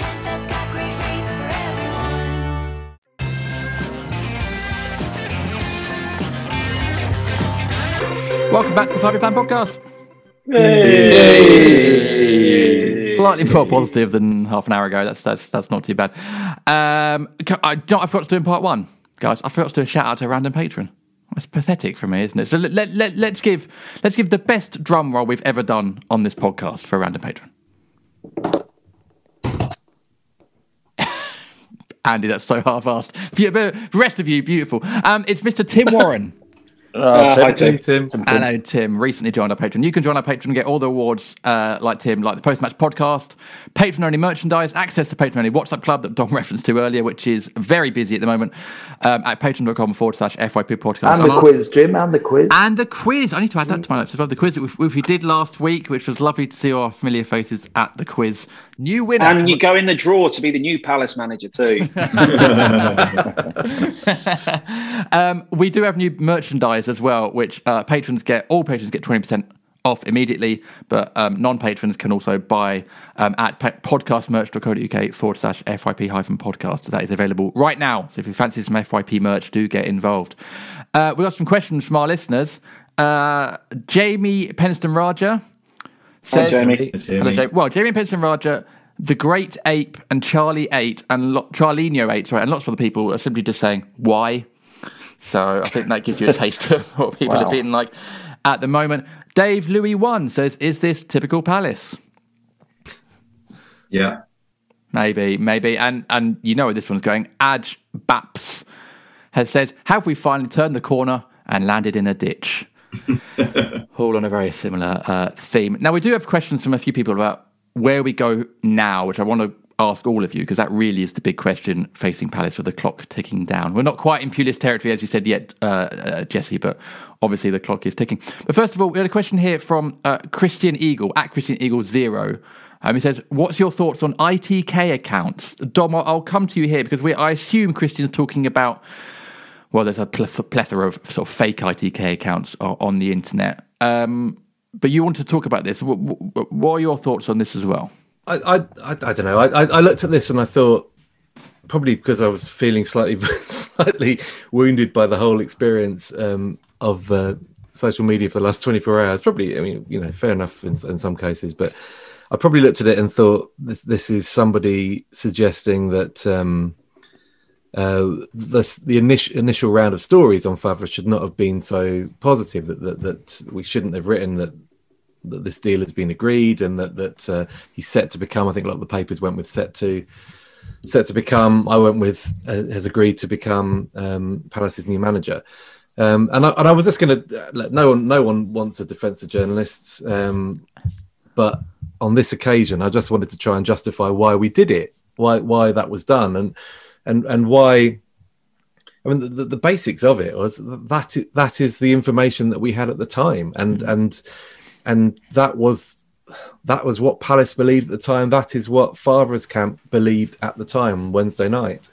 Welcome back to the Five-Year Plan Podcast. Yay. Slightly more positive than half an hour ago. That's that's that's not too bad. Um, I, you know, I forgot to do in part one, guys. I forgot to do a shout out to a random patron. It's pathetic for me, isn't it? So let, let, let, let's give let's give the best drum roll we've ever done on this podcast for a random patron. Andy, that's so half-assed. The rest of you, beautiful. Um, it's Mister Tim Warren. Uh, Tim. Hi, Tim. Tim. Tim. Hello, Tim. Recently joined our Patreon. You can join our Patreon and get all the awards uh, like Tim, like the post-match podcast, Patreon-only merchandise, access to Patreon-only WhatsApp club that Dom referenced to earlier, which is very busy at the moment, um, at patreon.com forward slash FYP podcast. And the and quiz, Jim, and the quiz. And the quiz. I need to add that to my notes as well. The quiz that we, which we did last week, which was lovely to see our familiar faces at the quiz. New winner. And you go in the draw to be the new Palace manager too. um, we do have new merchandise as well, which uh, patrons get. All patrons get twenty percent off immediately, but um, non-patrons can also buy um, at podcastmerch.co.uk forward slash FYP hyphen podcast. That is available right now. So if you fancy some F Y P merch, do get involved. Uh, we got some questions from our listeners. Uh, Jamie Penston Raja says, Hi, Jamie. Hello, Jamie. Well, Jamie Penston Raja, the Great Ape, and Charlie Eight, and Lo- Charlinho Eight, sorry, and lots of other people are simply just saying why. So I think that gives you a taste of what people Wow. are feeling like at the moment. Dave Louis One says, "Is this typical Palace?" Yeah, maybe, maybe, and and you know where this one's going. Aj Baps has said, "Have we finally turned the corner and landed in a ditch?" All on a very similar uh, theme. Now we do have questions from a few people about where we go now, which I want to ask all of you, because that really is the big question facing Palace with the clock ticking down. We're not quite in Pulis territory, as you said yet, uh, uh, Jesse, but obviously the clock is ticking. But first of all, we had a question here from uh, Christian Eagle, at Christian Eagle Zero. Um, he says, what's your thoughts on I T K accounts? Dom, I'll, I'll come to you here, because we, I assume Christian's talking about, well, there's a plethora of sort of fake I T K accounts on the internet. Um, but you want to talk about this. What, what are your thoughts on this as well? I, I, I, I don't know. I, I looked at this and I thought, probably because I was feeling slightly, slightly wounded by the whole experience um, of uh, social media for the last twenty-four hours. Probably, I mean, you know, fair enough in, in some cases, but I probably looked at it and thought this, this is somebody suggesting that um, uh, the, the initial initial round of stories on Favre should not have been so positive. That that, that we shouldn't have written that. that this deal has been agreed and that that uh, he's set to become. I think a lot of the papers went with set to set to become. I went with uh, has agreed to become um, Palace's new manager. Um, and I and I was just going to let no one no one wants a defence of journalists, um, but on this occasion, I just wanted to try and justify why we did it, why why that was done, and and and why. I mean, the, the basics of it was that that is the information that we had at the time, and mm-hmm. and. And that was that was what Palace believed at the time. That is what Favre's camp believed at the time, Wednesday night.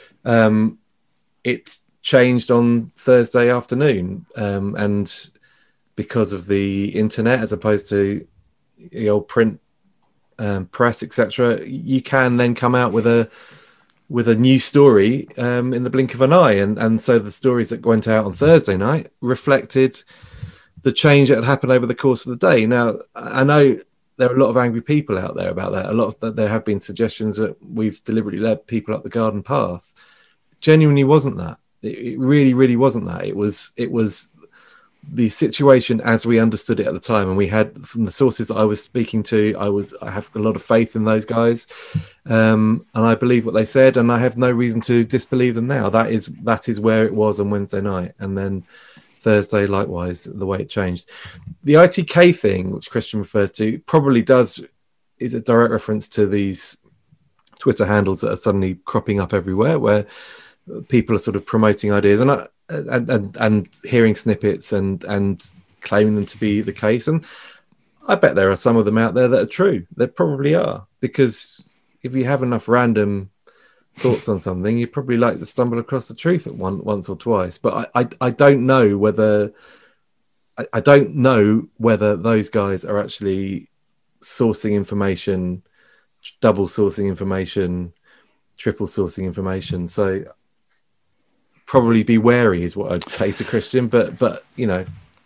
Um, it changed on Thursday afternoon. Um, and because of the internet, as opposed to the old print um, press, et cetera, you can then come out with a with a new story um, in the blink of an eye. And, and so the stories that went out on Thursday night reflected the change that had happened over the course of the day. Now, I know there are a lot of angry people out there about that. A lot of there have been suggestions that we've deliberately led people up the garden path. Genuinely wasn't that. It really, really wasn't that. It was, it was the situation as we understood it at the time. And we had, from the sources that I was speaking to, I was, I have a lot of faith in those guys. Um, and I believe what they said, and I have no reason to disbelieve them now. That is, that is where it was on Wednesday night. And then Thursday, likewise, the way it changed. The I T K thing, which Christian refers to, probably does is a direct reference to these Twitter handles that are suddenly cropping up everywhere, where people are sort of promoting ideas and I, and, and and hearing snippets and and claiming them to be the case. And I bet there are some of them out there that are true. There probably are, because if you have enough random thoughts on something, you probably like to stumble across the truth at one once or twice. But I I, I don't know whether I, I don't know whether those guys are actually sourcing information, double sourcing information, triple sourcing information. So probably be wary is what I'd say to Christian. But but you know,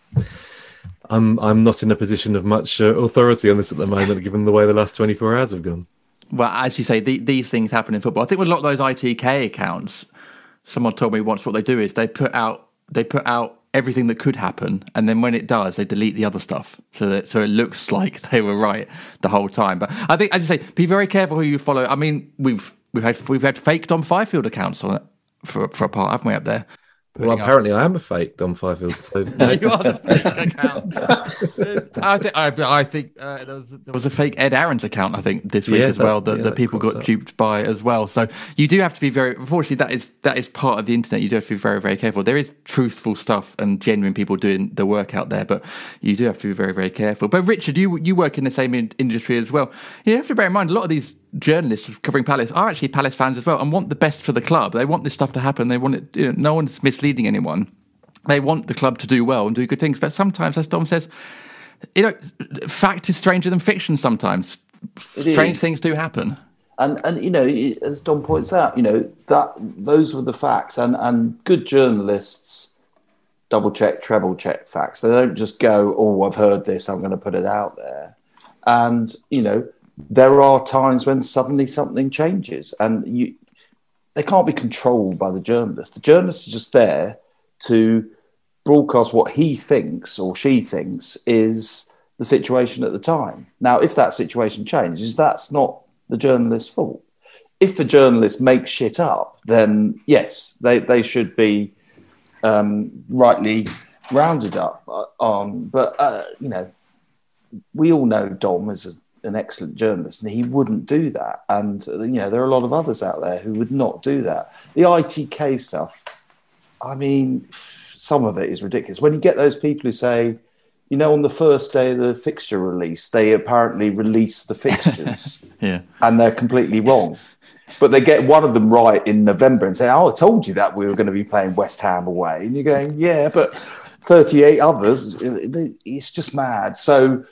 I'm I'm not in a position of much uh, authority on this at the moment, given the way the last twenty-four hours have gone. Well, as you say, the, these things happen in football. I think with a lot of those I T K accounts, someone told me once what they do is they put out they put out everything that could happen, and then when it does, they delete the other stuff, so that so it looks like they were right the whole time. But I think, as you say, be very careful who you follow. I mean, we've we've had we've had fake Dom Fifield accounts on it for for a part, haven't we, up there? Well, apparently up. I am a fake Dom Fifield. So you are the fake account. I think I, I think uh, there was there was a fake Ed Aarons account, I think, this week yeah, as well that, that, yeah, that that people got up. duped by as well. So you do have to be very. Unfortunately, that is that is part of the internet. You do have to be very very careful. There is truthful stuff and genuine people doing the work out there, but you do have to be very very careful. But Richard, you you work in the same in- industry as well. You have to bear in mind a lot of these journalists covering Palace are actually Palace fans as well and want the best for the club. They want this stuff to happen. They want it. You know, no one's misleading anyone. They want the club to do well and do good things. But sometimes, as Dom says, you know, fact is stranger than fiction sometimes. It Strange is. things do happen. And, and you know, as Dom points out, you know, that those were the facts. And, and good journalists double check, treble check facts. They don't just go, oh, I've heard this, I'm going to put it out there. And, you know, there are times when suddenly something changes. And you, they can't be controlled by the journalist. The journalist is just there to broadcast what he thinks or she thinks is the situation at the time. Now, if that situation changes, that's not the journalist's fault. If the journalist makes shit up, then yes, they, they should be um, rightly rounded up on. But, uh, you know, we all know Dom is a, an excellent journalist and he wouldn't do that. And, you know, there are a lot of others out there who would not do that. The I T K stuff, I mean, some of it is ridiculous. When you get those people who say, you know, on the first day of the fixture release, they apparently release the fixtures yeah. and they're completely wrong. But they get one of them right in November and say, oh, I told you that we were going to be playing West Ham away. And you're going, yeah, but thirty-eight others, it's just mad. So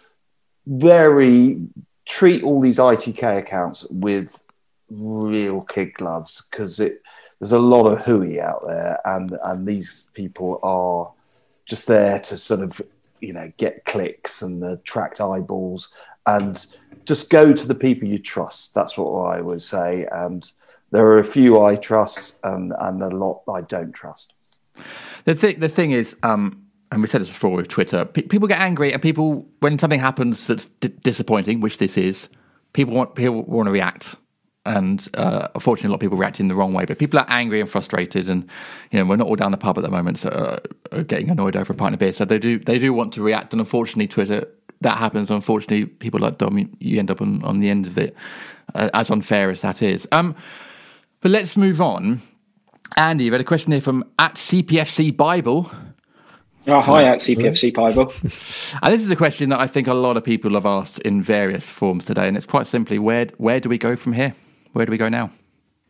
very treat all these I T K accounts with real kid gloves because it, there's a lot of hooey out there, and and these people are just there to sort of, you know, get clicks and attract eyeballs, and just go to the people you trust. That's what I would say. And there are a few I trust, and and a lot I don't trust. The thing, the thing is, um, and we said this before with Twitter, pe- people get angry, and people, when something happens that's d- disappointing, which this is, people want people want to react. And uh, unfortunately, a lot of people react in the wrong way. But people are angry and frustrated, and you know we're not all down the pub at the moment, so uh, are getting annoyed over a pint of beer. So they do they do want to react, and unfortunately, Twitter that happens. Unfortunately, people like Dom, you, you end up on, on the end of it, uh, as unfair as that is. Um, but let's move on. Andy, you've had a question here from at C P F C Bible. Oh, hi, at C P F C Bible. And this is a question that I think a lot of people have asked in various forms today, and it's quite simply, where where do we go from here? Where do we go now?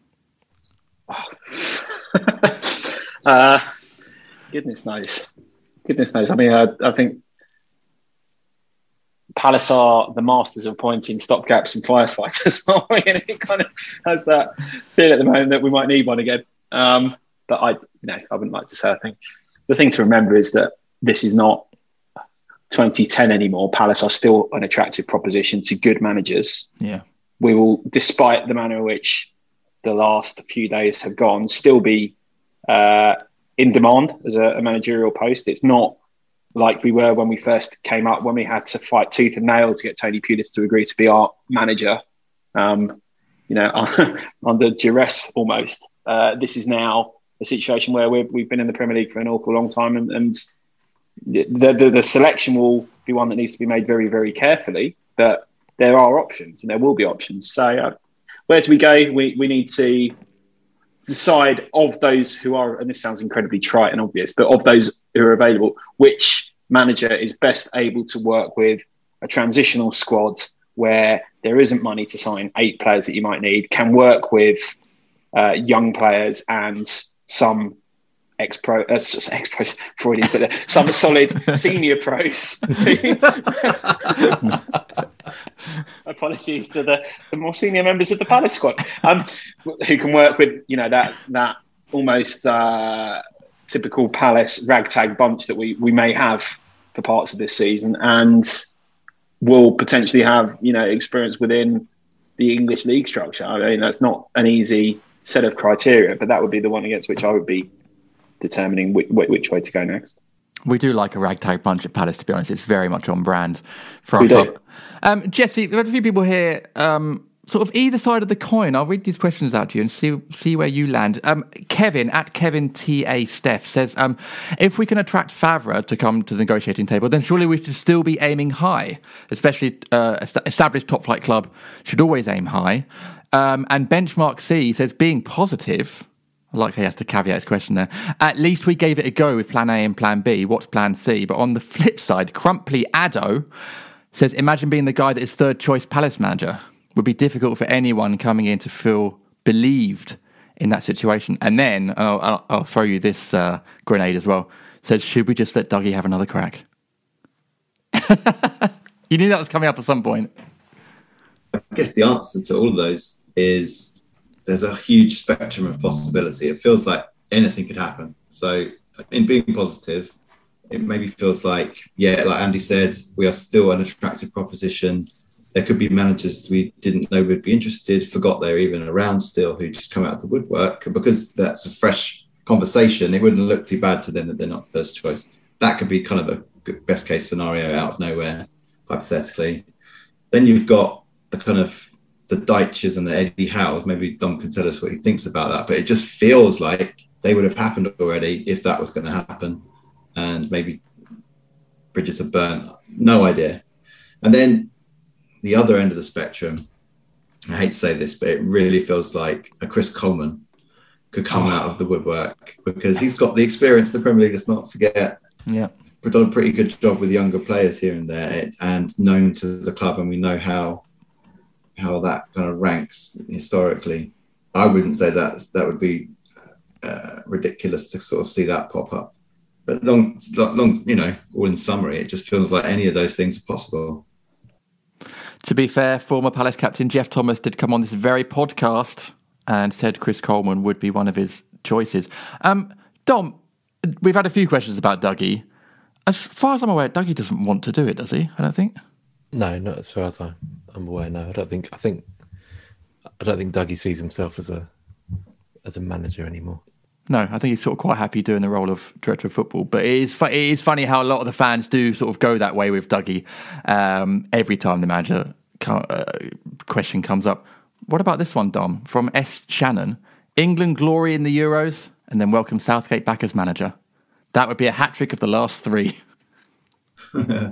uh, goodness knows. Goodness knows. I mean, I, I think Palace are the masters of appointing stopgaps and firefighters. And it kind of has that feel at the moment that we might need one again. Um, but I, no, I wouldn't like to say. I think the thing to remember is that this is not twenty ten anymore. Palace are still an attractive proposition to good managers. Yeah. We will, despite the manner in which the last few days have gone, still be uh, in demand as a, a managerial post. It's not like we were when we first came up, when we had to fight tooth and nail to get Tony Pulis to agree to be our manager, um, you know, under duress almost. Uh, this is now a situation where we've, we've been in the Premier League for an awful long time, and, and the, the, the selection will be one that needs to be made very, very carefully. But there are options, and there will be options. So uh, where do we go? We we need to decide of those who are, and this sounds incredibly trite and obvious, but of those who are available, which manager is best able to work with a transitional squad where there isn't money to sign eight players that you might need, can work with uh, young players and some ex-pro, uh, ex-pros, Freudian, some solid senior pros. Apologies to the, the more senior members of the Palace squad, um, who can work with, you know, that that almost uh, typical Palace ragtag bunch that we we may have for parts of this season, and will potentially have, you know, experience within the English league structure. I mean, that's not an easy set of criteria, but that would be the one against which I would be determining which, which way to go next. We do like a ragtag bunch at Palace, to be honest. It's very much on brand for our we club. Do. Um, Jesse, there are a few people here, um, sort of either side of the coin. I'll read these questions out to you and see see where you land. Um, Kevin, at Kevin T A Steph, says, um, if we can attract Favre to come to the negotiating table, then surely we should still be aiming high, especially uh, established top-flight club should always aim high. Um, and Benchmark C says, being positive... I like how he has to caveat his question there. At least we gave it a go with plan A and plan B. What's plan C? But on the flip side, Crumply Addo says, imagine being the guy that is third choice Palace manager. Would be difficult for anyone coming in to feel believed in that situation. And then, I'll, I'll, I'll throw you this uh, grenade as well. Says, should we just let Dougie have another crack? You knew that was coming up at some point. I guess the answer to all of those is... there's a huge spectrum of possibility. It feels like anything could happen. So in being positive, it maybe feels like, yeah, like Andy said, we are still an attractive proposition. There could be managers we didn't know would be interested, forgot they're even around still, who just come out of the woodwork. And because that's a fresh conversation, it wouldn't look too bad to them that they're not first choice. That could be kind of a good best case scenario out of nowhere, hypothetically. Then you've got the kind of the Dyches and the Eddie Howe. Maybe Dom can tell us what he thinks about that, but it just feels like they would have happened already if that was going to happen. And maybe bridges are burnt. No idea. And then the other end of the spectrum, I hate to say this, but it really feels like a Chris Coleman could come oh. out of the woodwork, because he's got the experience the Premier League, let's not forget. Yeah. We've done a pretty good job with younger players here and there, and known to the club, and we know how how that kind of ranks historically. I wouldn't say that that would be uh, ridiculous to sort of see that pop up. But long, long, you know, all in summary, it just feels like any of those things are possible. To be fair, former Palace captain Jeff Thomas did come on this very podcast and said Chris Coleman would be one of his choices. Um, Dom, we've had a few questions about Dougie. As far as I'm aware, Dougie doesn't want to do it, does he? I don't think. No, not as far as I'm, I'm aware. No, I don't think. I think. I don't think Dougie sees himself as a as a manager anymore. No, I think he's sort of quite happy doing the role of director of football. But it is, fu- it is funny how a lot of the fans do sort of go that way with Dougie. Um, every time the manager co- uh, question comes up. What about this one, Dom? From S. Shannon. England glory in the Euros, and then welcome Southgate back as manager. That would be a hat-trick of the last three. yeah,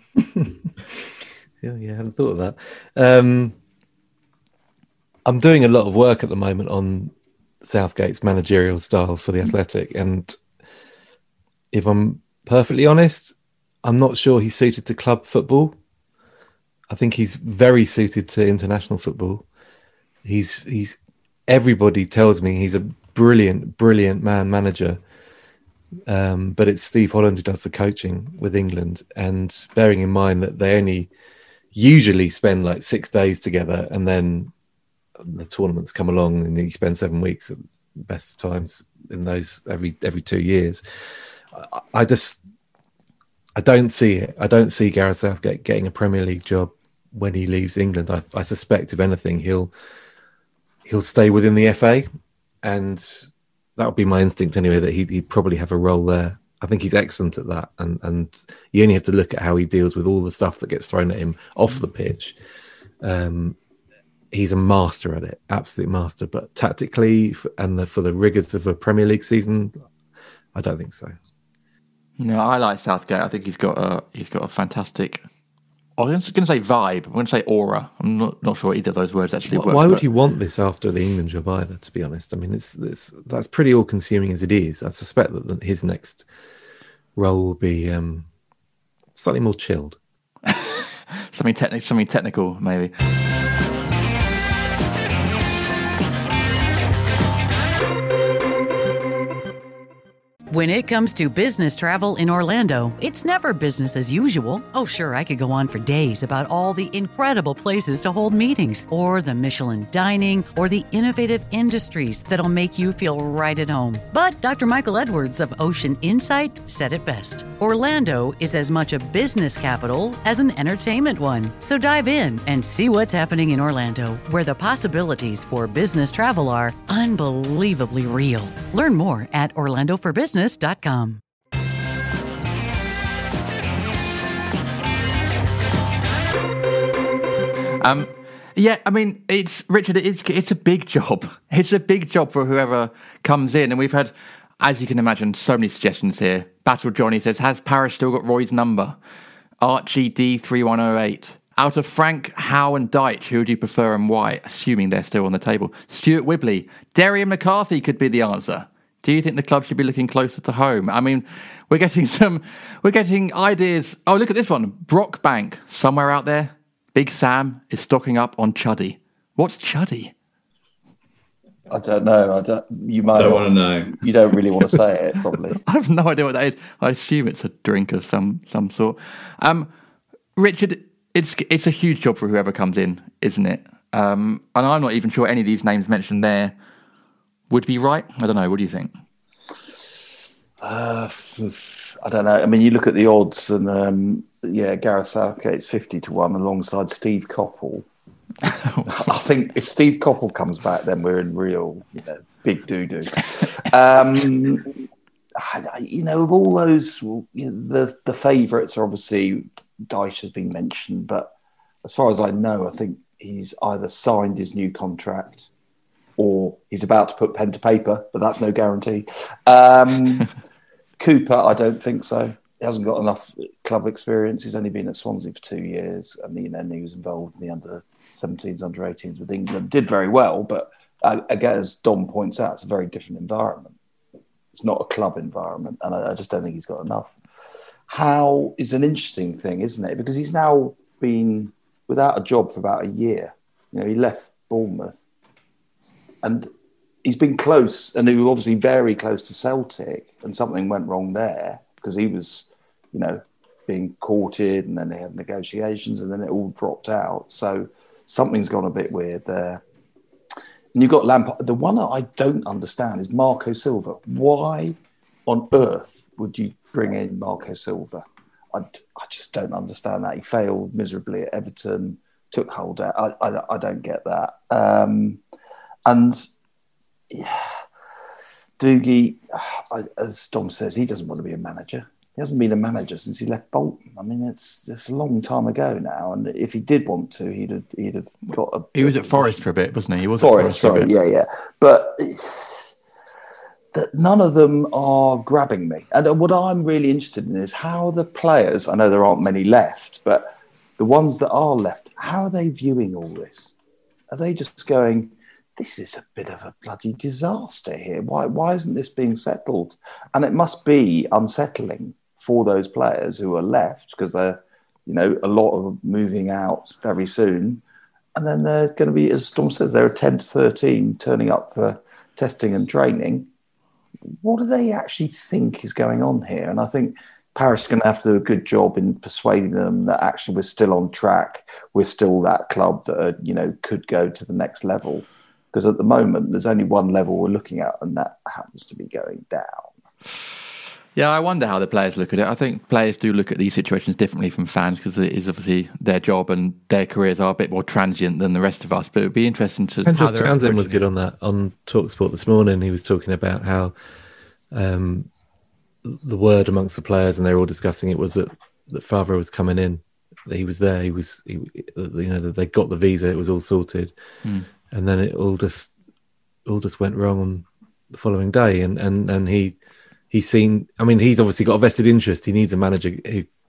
yeah, I hadn't thought of that. Um, I'm doing a lot of work at the moment on Southgate's managerial style for the Athletic, and if I'm perfectly honest, I'm not sure he's suited to club football. I think he's very suited to international football. He's he's everybody tells me he's a brilliant, brilliant man manager. Um, but it's Steve Holland who does the coaching with England, and bearing in mind that they only usually spend like six days together, and then the tournaments come along and you spend seven weeks at the best of times in those every every two years. I, I just I don't see it. I don't see Gareth Southgate getting a Premier League job when he leaves England. I, I suspect, if anything, he'll he'll stay within the F A, and that would be my instinct anyway, that he'd, he'd probably have a role there. I think he's excellent at that. And, and you only have to look at how he deals with all the stuff that gets thrown at him off the pitch. Um, he's a master at it, absolute master. But tactically and the, for the rigours of a Premier League season, I don't think so. No, I like Southgate. I think he's got a he's got a fantastic I was going to say vibe. I'm going to say aura. I'm not, not sure either of those words actually Why, work. why would but... you want this after the England job either, to be honest? I mean, it's, it's that's pretty all-consuming as it is. I suspect that his next role will be um, slightly more chilled. something, techni- something technical, maybe. When it comes to business travel in Orlando, it's never business as usual. Oh, sure, I could go on for days about all the incredible places to hold meetings, or the Michelin dining, or the innovative industries that'll make you feel right at home. But Doctor Michael Edwards of Ocean Insight said it best. Orlando is as much a business capital as an entertainment one. So dive in and see what's happening in Orlando, where the possibilities for business travel are unbelievably real. Learn more at orlando for business dot com. Um, yeah, I mean, it's Richard. It's it's a big job. It's a big job for whoever comes in, and we've had, as you can imagine, so many suggestions here. Battle Johnny says, "Has Paris still got Roy's number?" Archie D three one zero eight. Out of Frank, Howe, and Deitch, who would you prefer and why? Assuming they're still on the table. Stuart Wibley, Darian McCarthy could be the answer. Do you think the club should be looking closer to home? I mean, we're getting some, we're getting ideas. Oh, look at this one. Brockbank, somewhere out there. Big Sam is stocking up on Chuddy. What's Chuddy? I don't know. I don't. You might. Don't want to know. You don't really want to say it, probably. I have no idea what that is. I assume it's a drink of some some sort. Um, Richard, it's it's a huge job for whoever comes in, isn't it? Um, and I'm not even sure any of these names mentioned there would be right. I don't know. What do you think? Uh, I don't know. I mean, you look at the odds, and um, yeah, Gareth Southgate's fifty to one alongside Steve Coppell. I think if Steve Coppell comes back, then we're in real, you know, big doo doo. Um, you know, of all those, you know, the the favourites are obviously Dyche has been mentioned, but as far as I know, I think he's either signed his new contract or he's about to put pen to paper, but that's no guarantee. Um, Cooper, I don't think so. He hasn't got enough club experience. He's only been at Swansea for two years. I mean, and he was involved in the under seventeens, under eighteens with England. Did very well, but uh, again, as Dom points out, it's a very different environment. It's not a club environment, and I, I just don't think he's got enough. Howe is an interesting thing, isn't it? Because he's now been without a job for about a year. You know, he left Bournemouth. And he's been close, and he was obviously very close to Celtic, and something went wrong there because he was, you know, being courted, and then they had negotiations, and then it all dropped out. So something's gone a bit weird there. And you've got Lampard. The one that I don't understand is Marco Silva. Why on earth would you bring in Marco Silva? I, I just don't understand that. He failed miserably at Everton, took hold out. I, I, I don't get that. Um, And yeah, Doogie, as Dom says, he doesn't want to be a manager. He hasn't been a manager since he left Bolton. I mean, it's it's a long time ago now. And if he did want to, he'd have he'd have got a. He was at Forest for a bit, wasn't he? He was Forest, at Forest for sorry, a bit. yeah, yeah. But it's, that none of them are grabbing me. And what I'm really interested in is how the players. I know there aren't many left, but the ones that are left, how are they viewing all this? Are they just going, this is a bit of a bloody disaster here. Why why isn't this being settled? And it must be unsettling for those players who are left because they're, you know, a lot of moving out very soon. And then they're going to be, as Storm says, they're a ten to thirteen turning up for testing and training. What do they actually think is going on here? And I think Paris is going to have to do a good job in persuading them that actually we're still on track. We're still that club that, are, you know, could go to the next level. Because at the moment, there's only one level we're looking at, and that happens to be going down. Yeah, I wonder how the players look at it. I think players do look at these situations differently from fans because it is obviously their job and their careers are a bit more transient than the rest of us. But it would be interesting to... And Josh Townsend was good on that, on TalkSport this morning. He was talking about how um, the word amongst the players, and they were all discussing it, was that, that Favre was coming in. That he was there. He was, he, you know, that they got the visa. It was all sorted. Mm. And then it all just all just went wrong on the following day. And and and he he's seen. I mean, he's obviously got a vested interest. He needs a manager who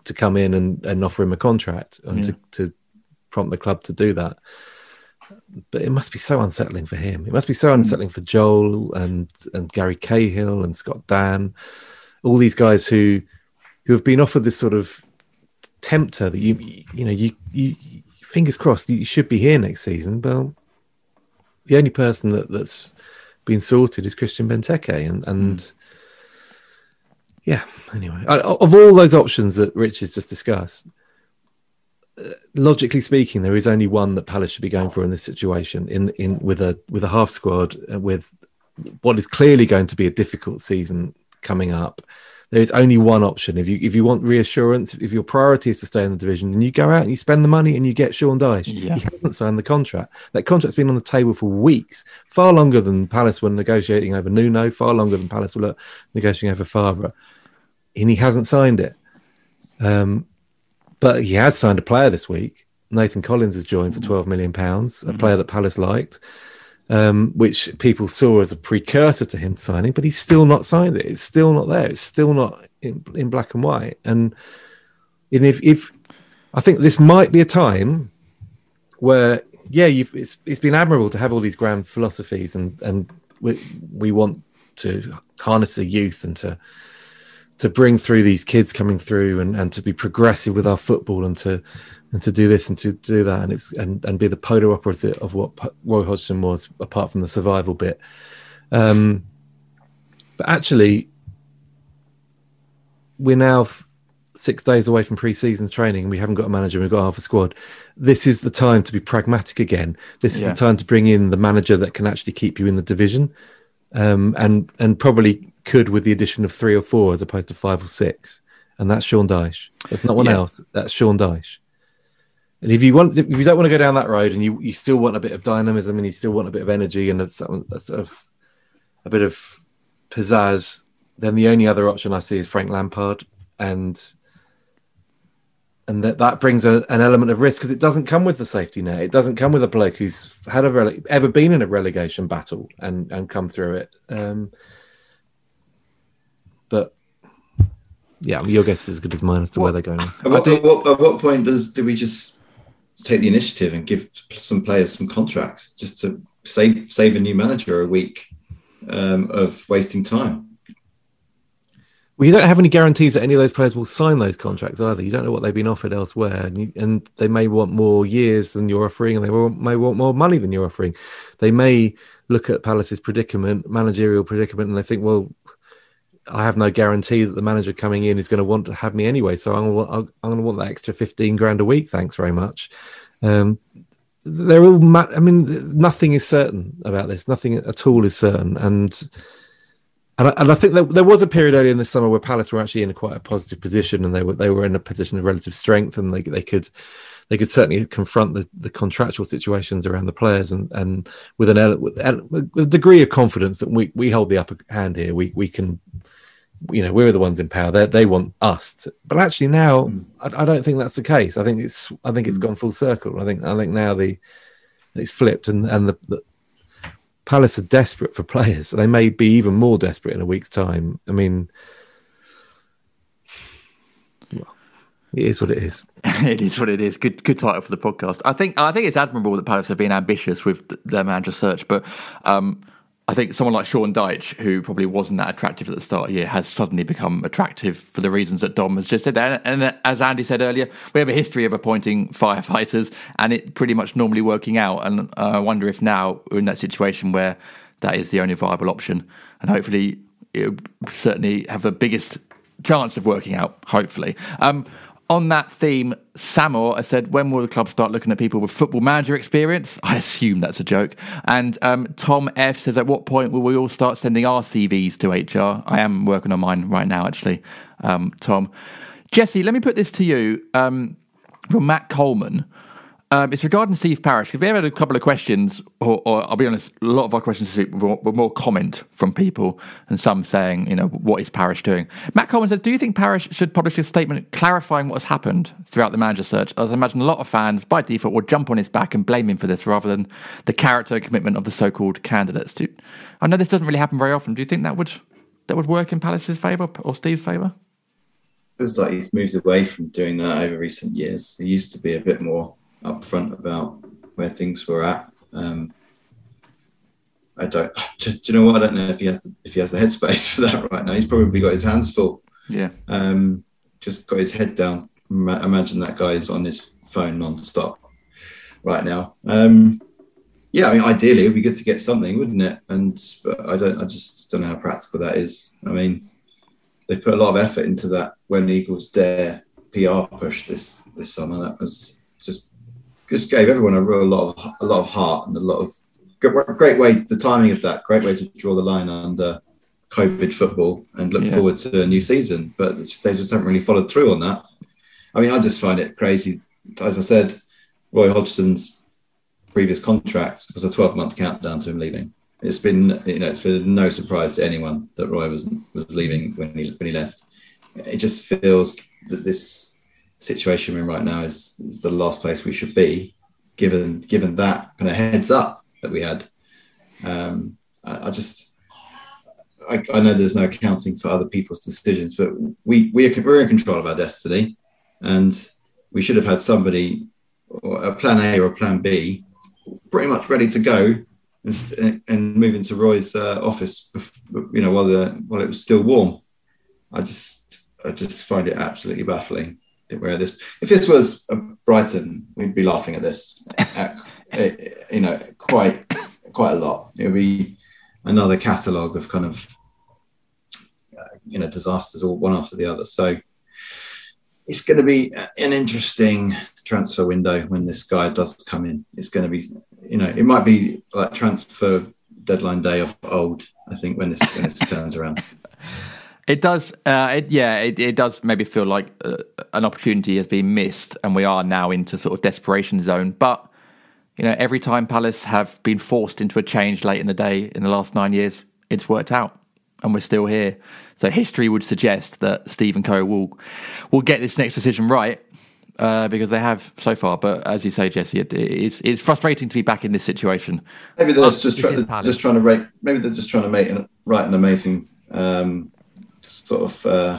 to come in and, and offer him a contract and Yeah. to, to prompt the club to do that. But it must be so unsettling for him. It must be so unsettling for Joel and and Gary Cahill and Scott Dan, all these guys who who have been offered this sort of tempter that you you know you you fingers crossed you should be here next season. But the only person that, that's been sorted is Christian Benteke, and and mm. yeah. Anyway, of all those options that Rich has just discussed, logically speaking, there is only one that Palace should be going for in this situation. In in with a with a half squad, with what is clearly going to be a difficult season coming up, there is only one option. If you if you want reassurance, if your priority is to stay in the division, and you go out and you spend the money and you get Sean Dyche, yeah. he hasn't signed the contract. That contract's been on the table for weeks, far longer than Palace were negotiating over Nuno, far longer than Palace were negotiating over Favre, and he hasn't signed it. Um, But he has signed a player this week. Nathan Collins has joined for twelve million pounds, a player that Palace liked, um, which people saw as a precursor to him signing, but he's still not signed it. It's still not there. It's still not in, in black and white. And, and if, if I think this might be a time where, yeah, you've, it's it's been admirable to have all these grand philosophies, and, and we, we want to harness the youth and to to bring through these kids coming through and, and to be progressive with our football and to and to do this and to do that and it's and, and be the polar opposite of what Roy Hodgson was, apart from the survival bit. Um, but actually, we're now f- six days away from pre-season's training and we haven't got a manager, we've got half a squad. This is the time to be pragmatic again. This is Yeah. the time to bring in the manager that can actually keep you in the division, um, and and probably could with the addition of three or four as opposed to five or six. And that's Sean Dyche. That's not one Yeah. else. That's Sean Dyche. And if you want, if you don't want to go down that road, and you, you still want a bit of dynamism, and you still want a bit of energy, and a, a sort of a bit of pizzazz, then the only other option I see is Frank Lampard, and and that that brings a, an element of risk because it doesn't come with the safety net. It doesn't come with a bloke who's had a rele- ever been in a relegation battle and and come through it. Um, but yeah, your guess is as good as mine as to where they're going. At what, at what, at what point does do we just take the initiative and give some players some contracts just to save save a new manager a week um, of wasting time? Well, you don't have any guarantees that any of those players will sign those contracts either. You don't know what they've been offered elsewhere, and, you, and they may want more years than you're offering, and they will, may want more money than you're offering. They may look at Palace's predicament, managerial predicament, and they think, well, I have no guarantee that the manager coming in is going to want to have me anyway, so I'm going to want, I'm going to want that extra fifteen grand a week. Thanks very much. Um, they're all. Ma- I mean, nothing is certain about this. Nothing at all is certain, and. And I, and I think that there was a period earlier in the summer where Palace were actually in a quite a positive position, and they were they were in a position of relative strength, and they they could they could certainly confront the, the contractual situations around the players, and, and with an with a degree of confidence that we, we hold the upper hand here. We we can, you know, we're the ones in power. They they want us, to, but actually now mm. I, I don't think that's the case. I think it's I think it's mm. gone full circle. I think I think now the it's flipped, and and the, the Palace are desperate for players. They may be even more desperate in a week's time. I mean, well, it is what it is. It is what it is. Good, good title for the podcast. I think. I think it's admirable that Palace have been ambitious with their manager search, but um, I think someone like Sean Dyche, who probably wasn't that attractive at the start of the year, has suddenly become attractive for the reasons that Dom has just said. And, and as Andy said earlier, we have a history of appointing firefighters and it pretty much normally working out. And uh, I wonder if now we're in that situation where that is the only viable option. And hopefully it'll certainly have the biggest chance of working out, hopefully. Um, On that theme, Samor has said, when will the club start looking at people with football manager experience? I assume that's a joke. And um, Tom F says, at what point will we all start sending our C Vs to H R? I am working on mine right now, actually, um, Tom. Jesse, let me put this to you um, from Matt Coleman. Um, it's regarding Steve Parish. We've had a couple of questions, or, or I'll be honest, a lot of our questions this week were, were more comment from people, and some saying, you know, what is Parish doing? Matt Coleman says, do you think Parish should publish a statement clarifying what has happened throughout the manager search? As I imagine a lot of fans, by default, will jump on his back and blame him for this rather than the character and commitment of the so-called candidates. Do, I know this doesn't really happen very often. Do you think that would that would work in Palace's favour or Steve's favour? feels like he's moved away from doing that over recent years. He used to be a bit more upfront about where things were at. Um, I don't. Do, do you know what? I don't know if he has the, if he has the headspace for that right now. He's probably got his hands full. Yeah. Um, just got his head down. Ma- imagine that guy is on his phone non-stop right now. Um, yeah, I mean, ideally it'd be good to get something, wouldn't it? And but I don't. I just don't know how practical that is. I mean, they've put a lot of effort into that When Eagles Dare P R push this this summer. That was just just gave everyone a real lot of a lot of heart and a lot of great way. The timing of that, great way to draw the line under COVID football and look Yeah. forward to a new season. But they just haven't really followed through on that. I mean, I just find it crazy. As I said, Roy Hodgson's previous contract was a twelve-month countdown to him leaving. It's been, you know, it's been no surprise to anyone that Roy was was leaving when he when he left. It just feels that this situation we're in right now is, is the last place we should be, given given that kind of heads up that we had. Um, I, I just, I, I know there's no accounting for other people's decisions, but we we are, we're in control of our destiny, and we should have had somebody, or a plan A or a plan B, pretty much ready to go and, and move into Roy's uh, office, you know, while the while it was still warm. I just I just find it absolutely baffling that we're at this. If this was uh, Brighton, we'd be laughing at this, at, uh, you know, quite quite a lot. It would be another catalogue of kind of uh, you know disasters, all one after the other. So it's going to be an interesting transfer window when this guy does come in. It's going to be, you know, it might be like transfer deadline day of old, I think, when this when this turns around. It does, uh, it, yeah, it, it does maybe feel like uh, an opportunity has been missed, and we are now into sort of desperation zone. But, you know, every time Palace have been forced into a change late in the day in the last nine years, it's worked out, and we're still here. So history would suggest that Steve and co will will get this next decision right, uh, because they have so far. But as you say, Jesse, it, it's it's frustrating to be back in this situation. Maybe they're Oh, just try, it is they're just trying to rate. Maybe they're just trying to make an, write an amazing um, sort of uh,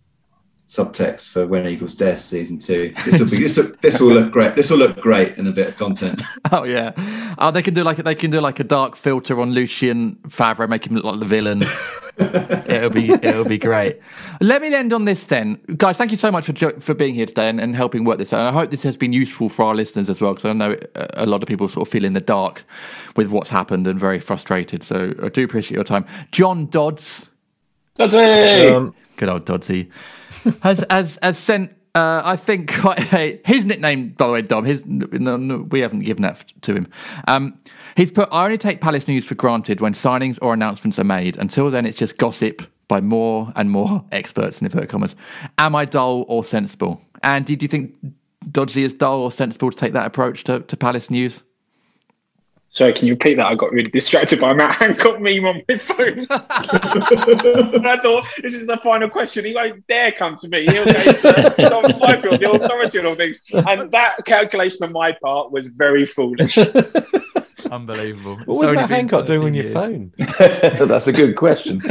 subtext for When Eagles Dare season two. This will be this will, this will look great. This will look great in a bit of content. Oh yeah, oh they can do like they can do like a dark filter on Lucien Favre, make him look like the villain. it'll be it'll be great. Let me end on this then, guys. Thank you so much for jo- for being here today and, and helping work this out. And I hope this has been useful for our listeners as well, because I know a lot of people sort of feel in the dark with what's happened and very frustrated. So I do appreciate your time, John Dodds. Doddsy, um, good old Doddsy, has has has sent. Uh, I think quite a, his nickname, by the way, Dom. His no, no, we haven't given that to him. Um, he's put, "I only take Palace news for granted when signings or announcements are made. Until then, it's just gossip by more and more experts." In inverted commas. Am I dull or sensible? Andy, do you think Dodgy is dull or sensible to take that approach to, to Palace news? Sorry, can you repeat that? I got really distracted by Matt Hancock meme on my phone. And I thought, this is the final question. He won't dare come to me. He'll go to Dom Fifield, the authority on all things. And that calculation on my part was very foolish. Unbelievable. What was Matt Hancock doing on your phone? That's a good question.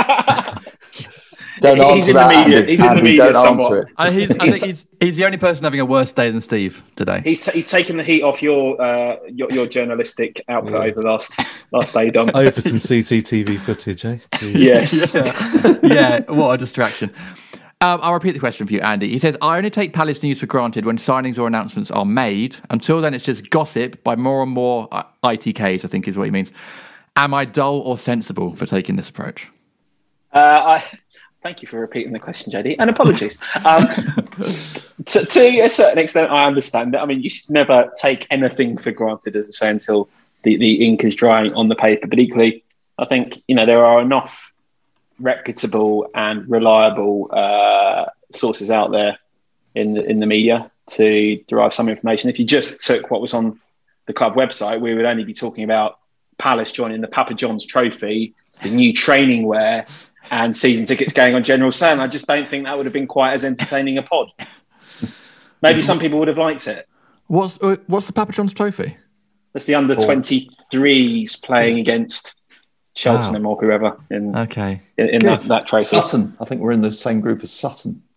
Don't He's answer in that. the media. Andy. He's in the Andy, media don't somewhat. answer it. I, he's, I think he's, he's the only person having a worse day than Steve today. He's he's taken the heat off your uh, your, your journalistic output Yeah. over the last last day, Dom. Over some C C T V footage, eh? Yes. yeah. yeah, what a distraction. Um, I'll repeat the question for you, Andy. He says, "I only take Palace news for granted when signings or announcements are made. Until then, it's just gossip by more and more uh, I T Ks, I think is what he means. Am I dull or sensible for taking this approach?" Uh, I, thank you for repeating the question, J D, and apologies. Um, to, to a certain extent, I understand that. I mean, you should never take anything for granted, as I say, until the, the ink is drying on the paper. But equally, I think, you know, there are enough reputable and reliable uh, sources out there in the, in the media to derive some information. If you just took what was on the club website, we would only be talking about Palace joining the Papa John's Trophy, the new training wear, and season tickets going on general sale. And I just don't think that would have been quite as entertaining a pod. Maybe some people would have liked it. What's uh, what's the Papa John's Trophy? That's the under twenty-threes playing against Cheltenham Wow. or whoever in, Okay. in, in that, that trophy. Sutton. I think we're in the same group as Sutton.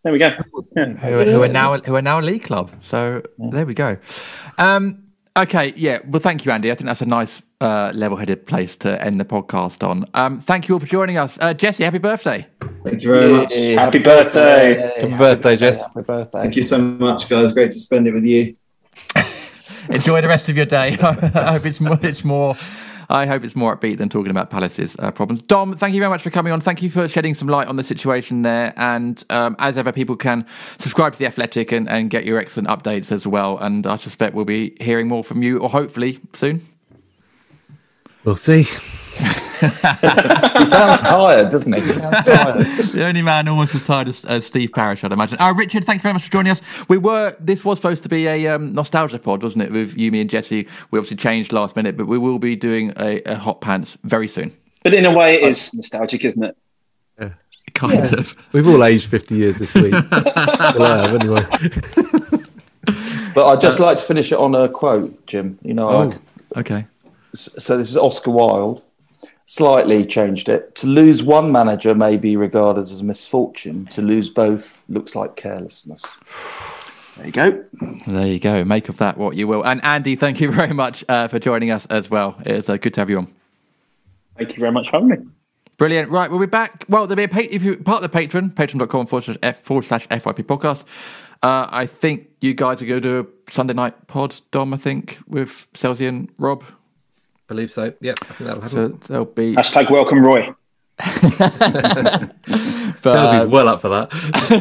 there we go. Yeah. Who, are, who are now who are now a league club. So yeah. There we go. Um, okay, yeah. Well, thank you, Andy. I think that's a nice, uh, level-headed place to end the podcast on. Um, thank you all for joining us, uh, Jesse. Happy birthday! Thank you very much. Happy, happy birthday! Happy, happy birthday, Jess. Happy birthday! Thank you so much, guys. Great to spend it with you. Enjoy the rest of your day. I hope it's more. It's more. I hope it's more upbeat than talking about Palace's uh, problems. Dom, thank you very much for coming on. Thank you for shedding some light on the situation there. And um, as ever, people can subscribe to The Athletic and, and get your excellent updates as well. And I suspect we'll be hearing more from you, or hopefully soon. We'll see. He sounds tired, doesn't he? He sounds tired. The only man almost as tired as, as Steve Parish, I'd imagine. Uh, Richard, thank you very much for joining us. We were this was supposed to be a um, nostalgia pod, wasn't it? With you, me, and Jesse. We obviously changed last minute, but we will be doing a, a hot pants very soon. But in a way, it is nostalgic, isn't it? Yeah. Kind yeah. of. We've all aged fifty years this week. Well, I have anyway. But I'd just uh, like to finish it on a quote, Jim. You know, oh, like, okay. So this is Oscar Wilde. Slightly changed it. To lose one manager may be regarded as a misfortune. To lose both looks like carelessness. There you go. There you go. Make of that what you will. And Andy, thank you very much uh, for joining us as well. It's uh, good to have you on. Thank you very much for having me. Brilliant. Right, we'll be back. Well, there'll be a pa- if you're part of the Patreon, patreon.com forward slash F forward slash FYP podcast. Uh, I think you guys are going to do a Sunday night pod, Dom, I think, with Selzy and Rob. Believe so. Yep, I think that'll happen. So there'll be hashtag welcome Roy. Selzy's uh, well up for that.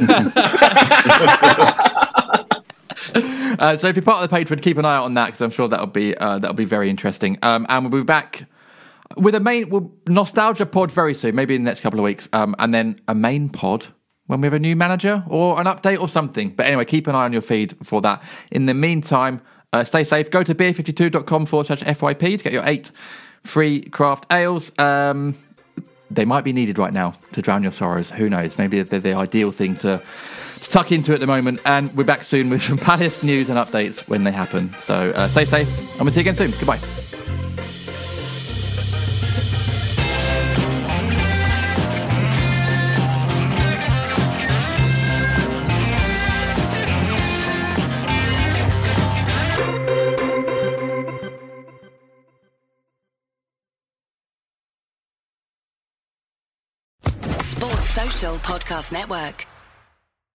uh, so if you're part of the Patreon, keep an eye out on that because I'm sure that'll be uh, that'll be very interesting. Um, and we'll be back with a main we'll, nostalgia pod very soon, maybe in the next couple of weeks, um, and then a main pod when we have a new manager or an update or something. But anyway, keep an eye on your feed for that. In the meantime. Uh, stay safe. Go to beer fifty-two dot com forward slash F Y P to get your eight free craft ales. Um, they might be needed right now to drown your sorrows. Who knows? Maybe they're the ideal thing to, to tuck into at the moment. And we're back soon with some Palace news and updates when they happen. So uh, stay safe and we'll see you again soon. Goodbye. Podcast Network.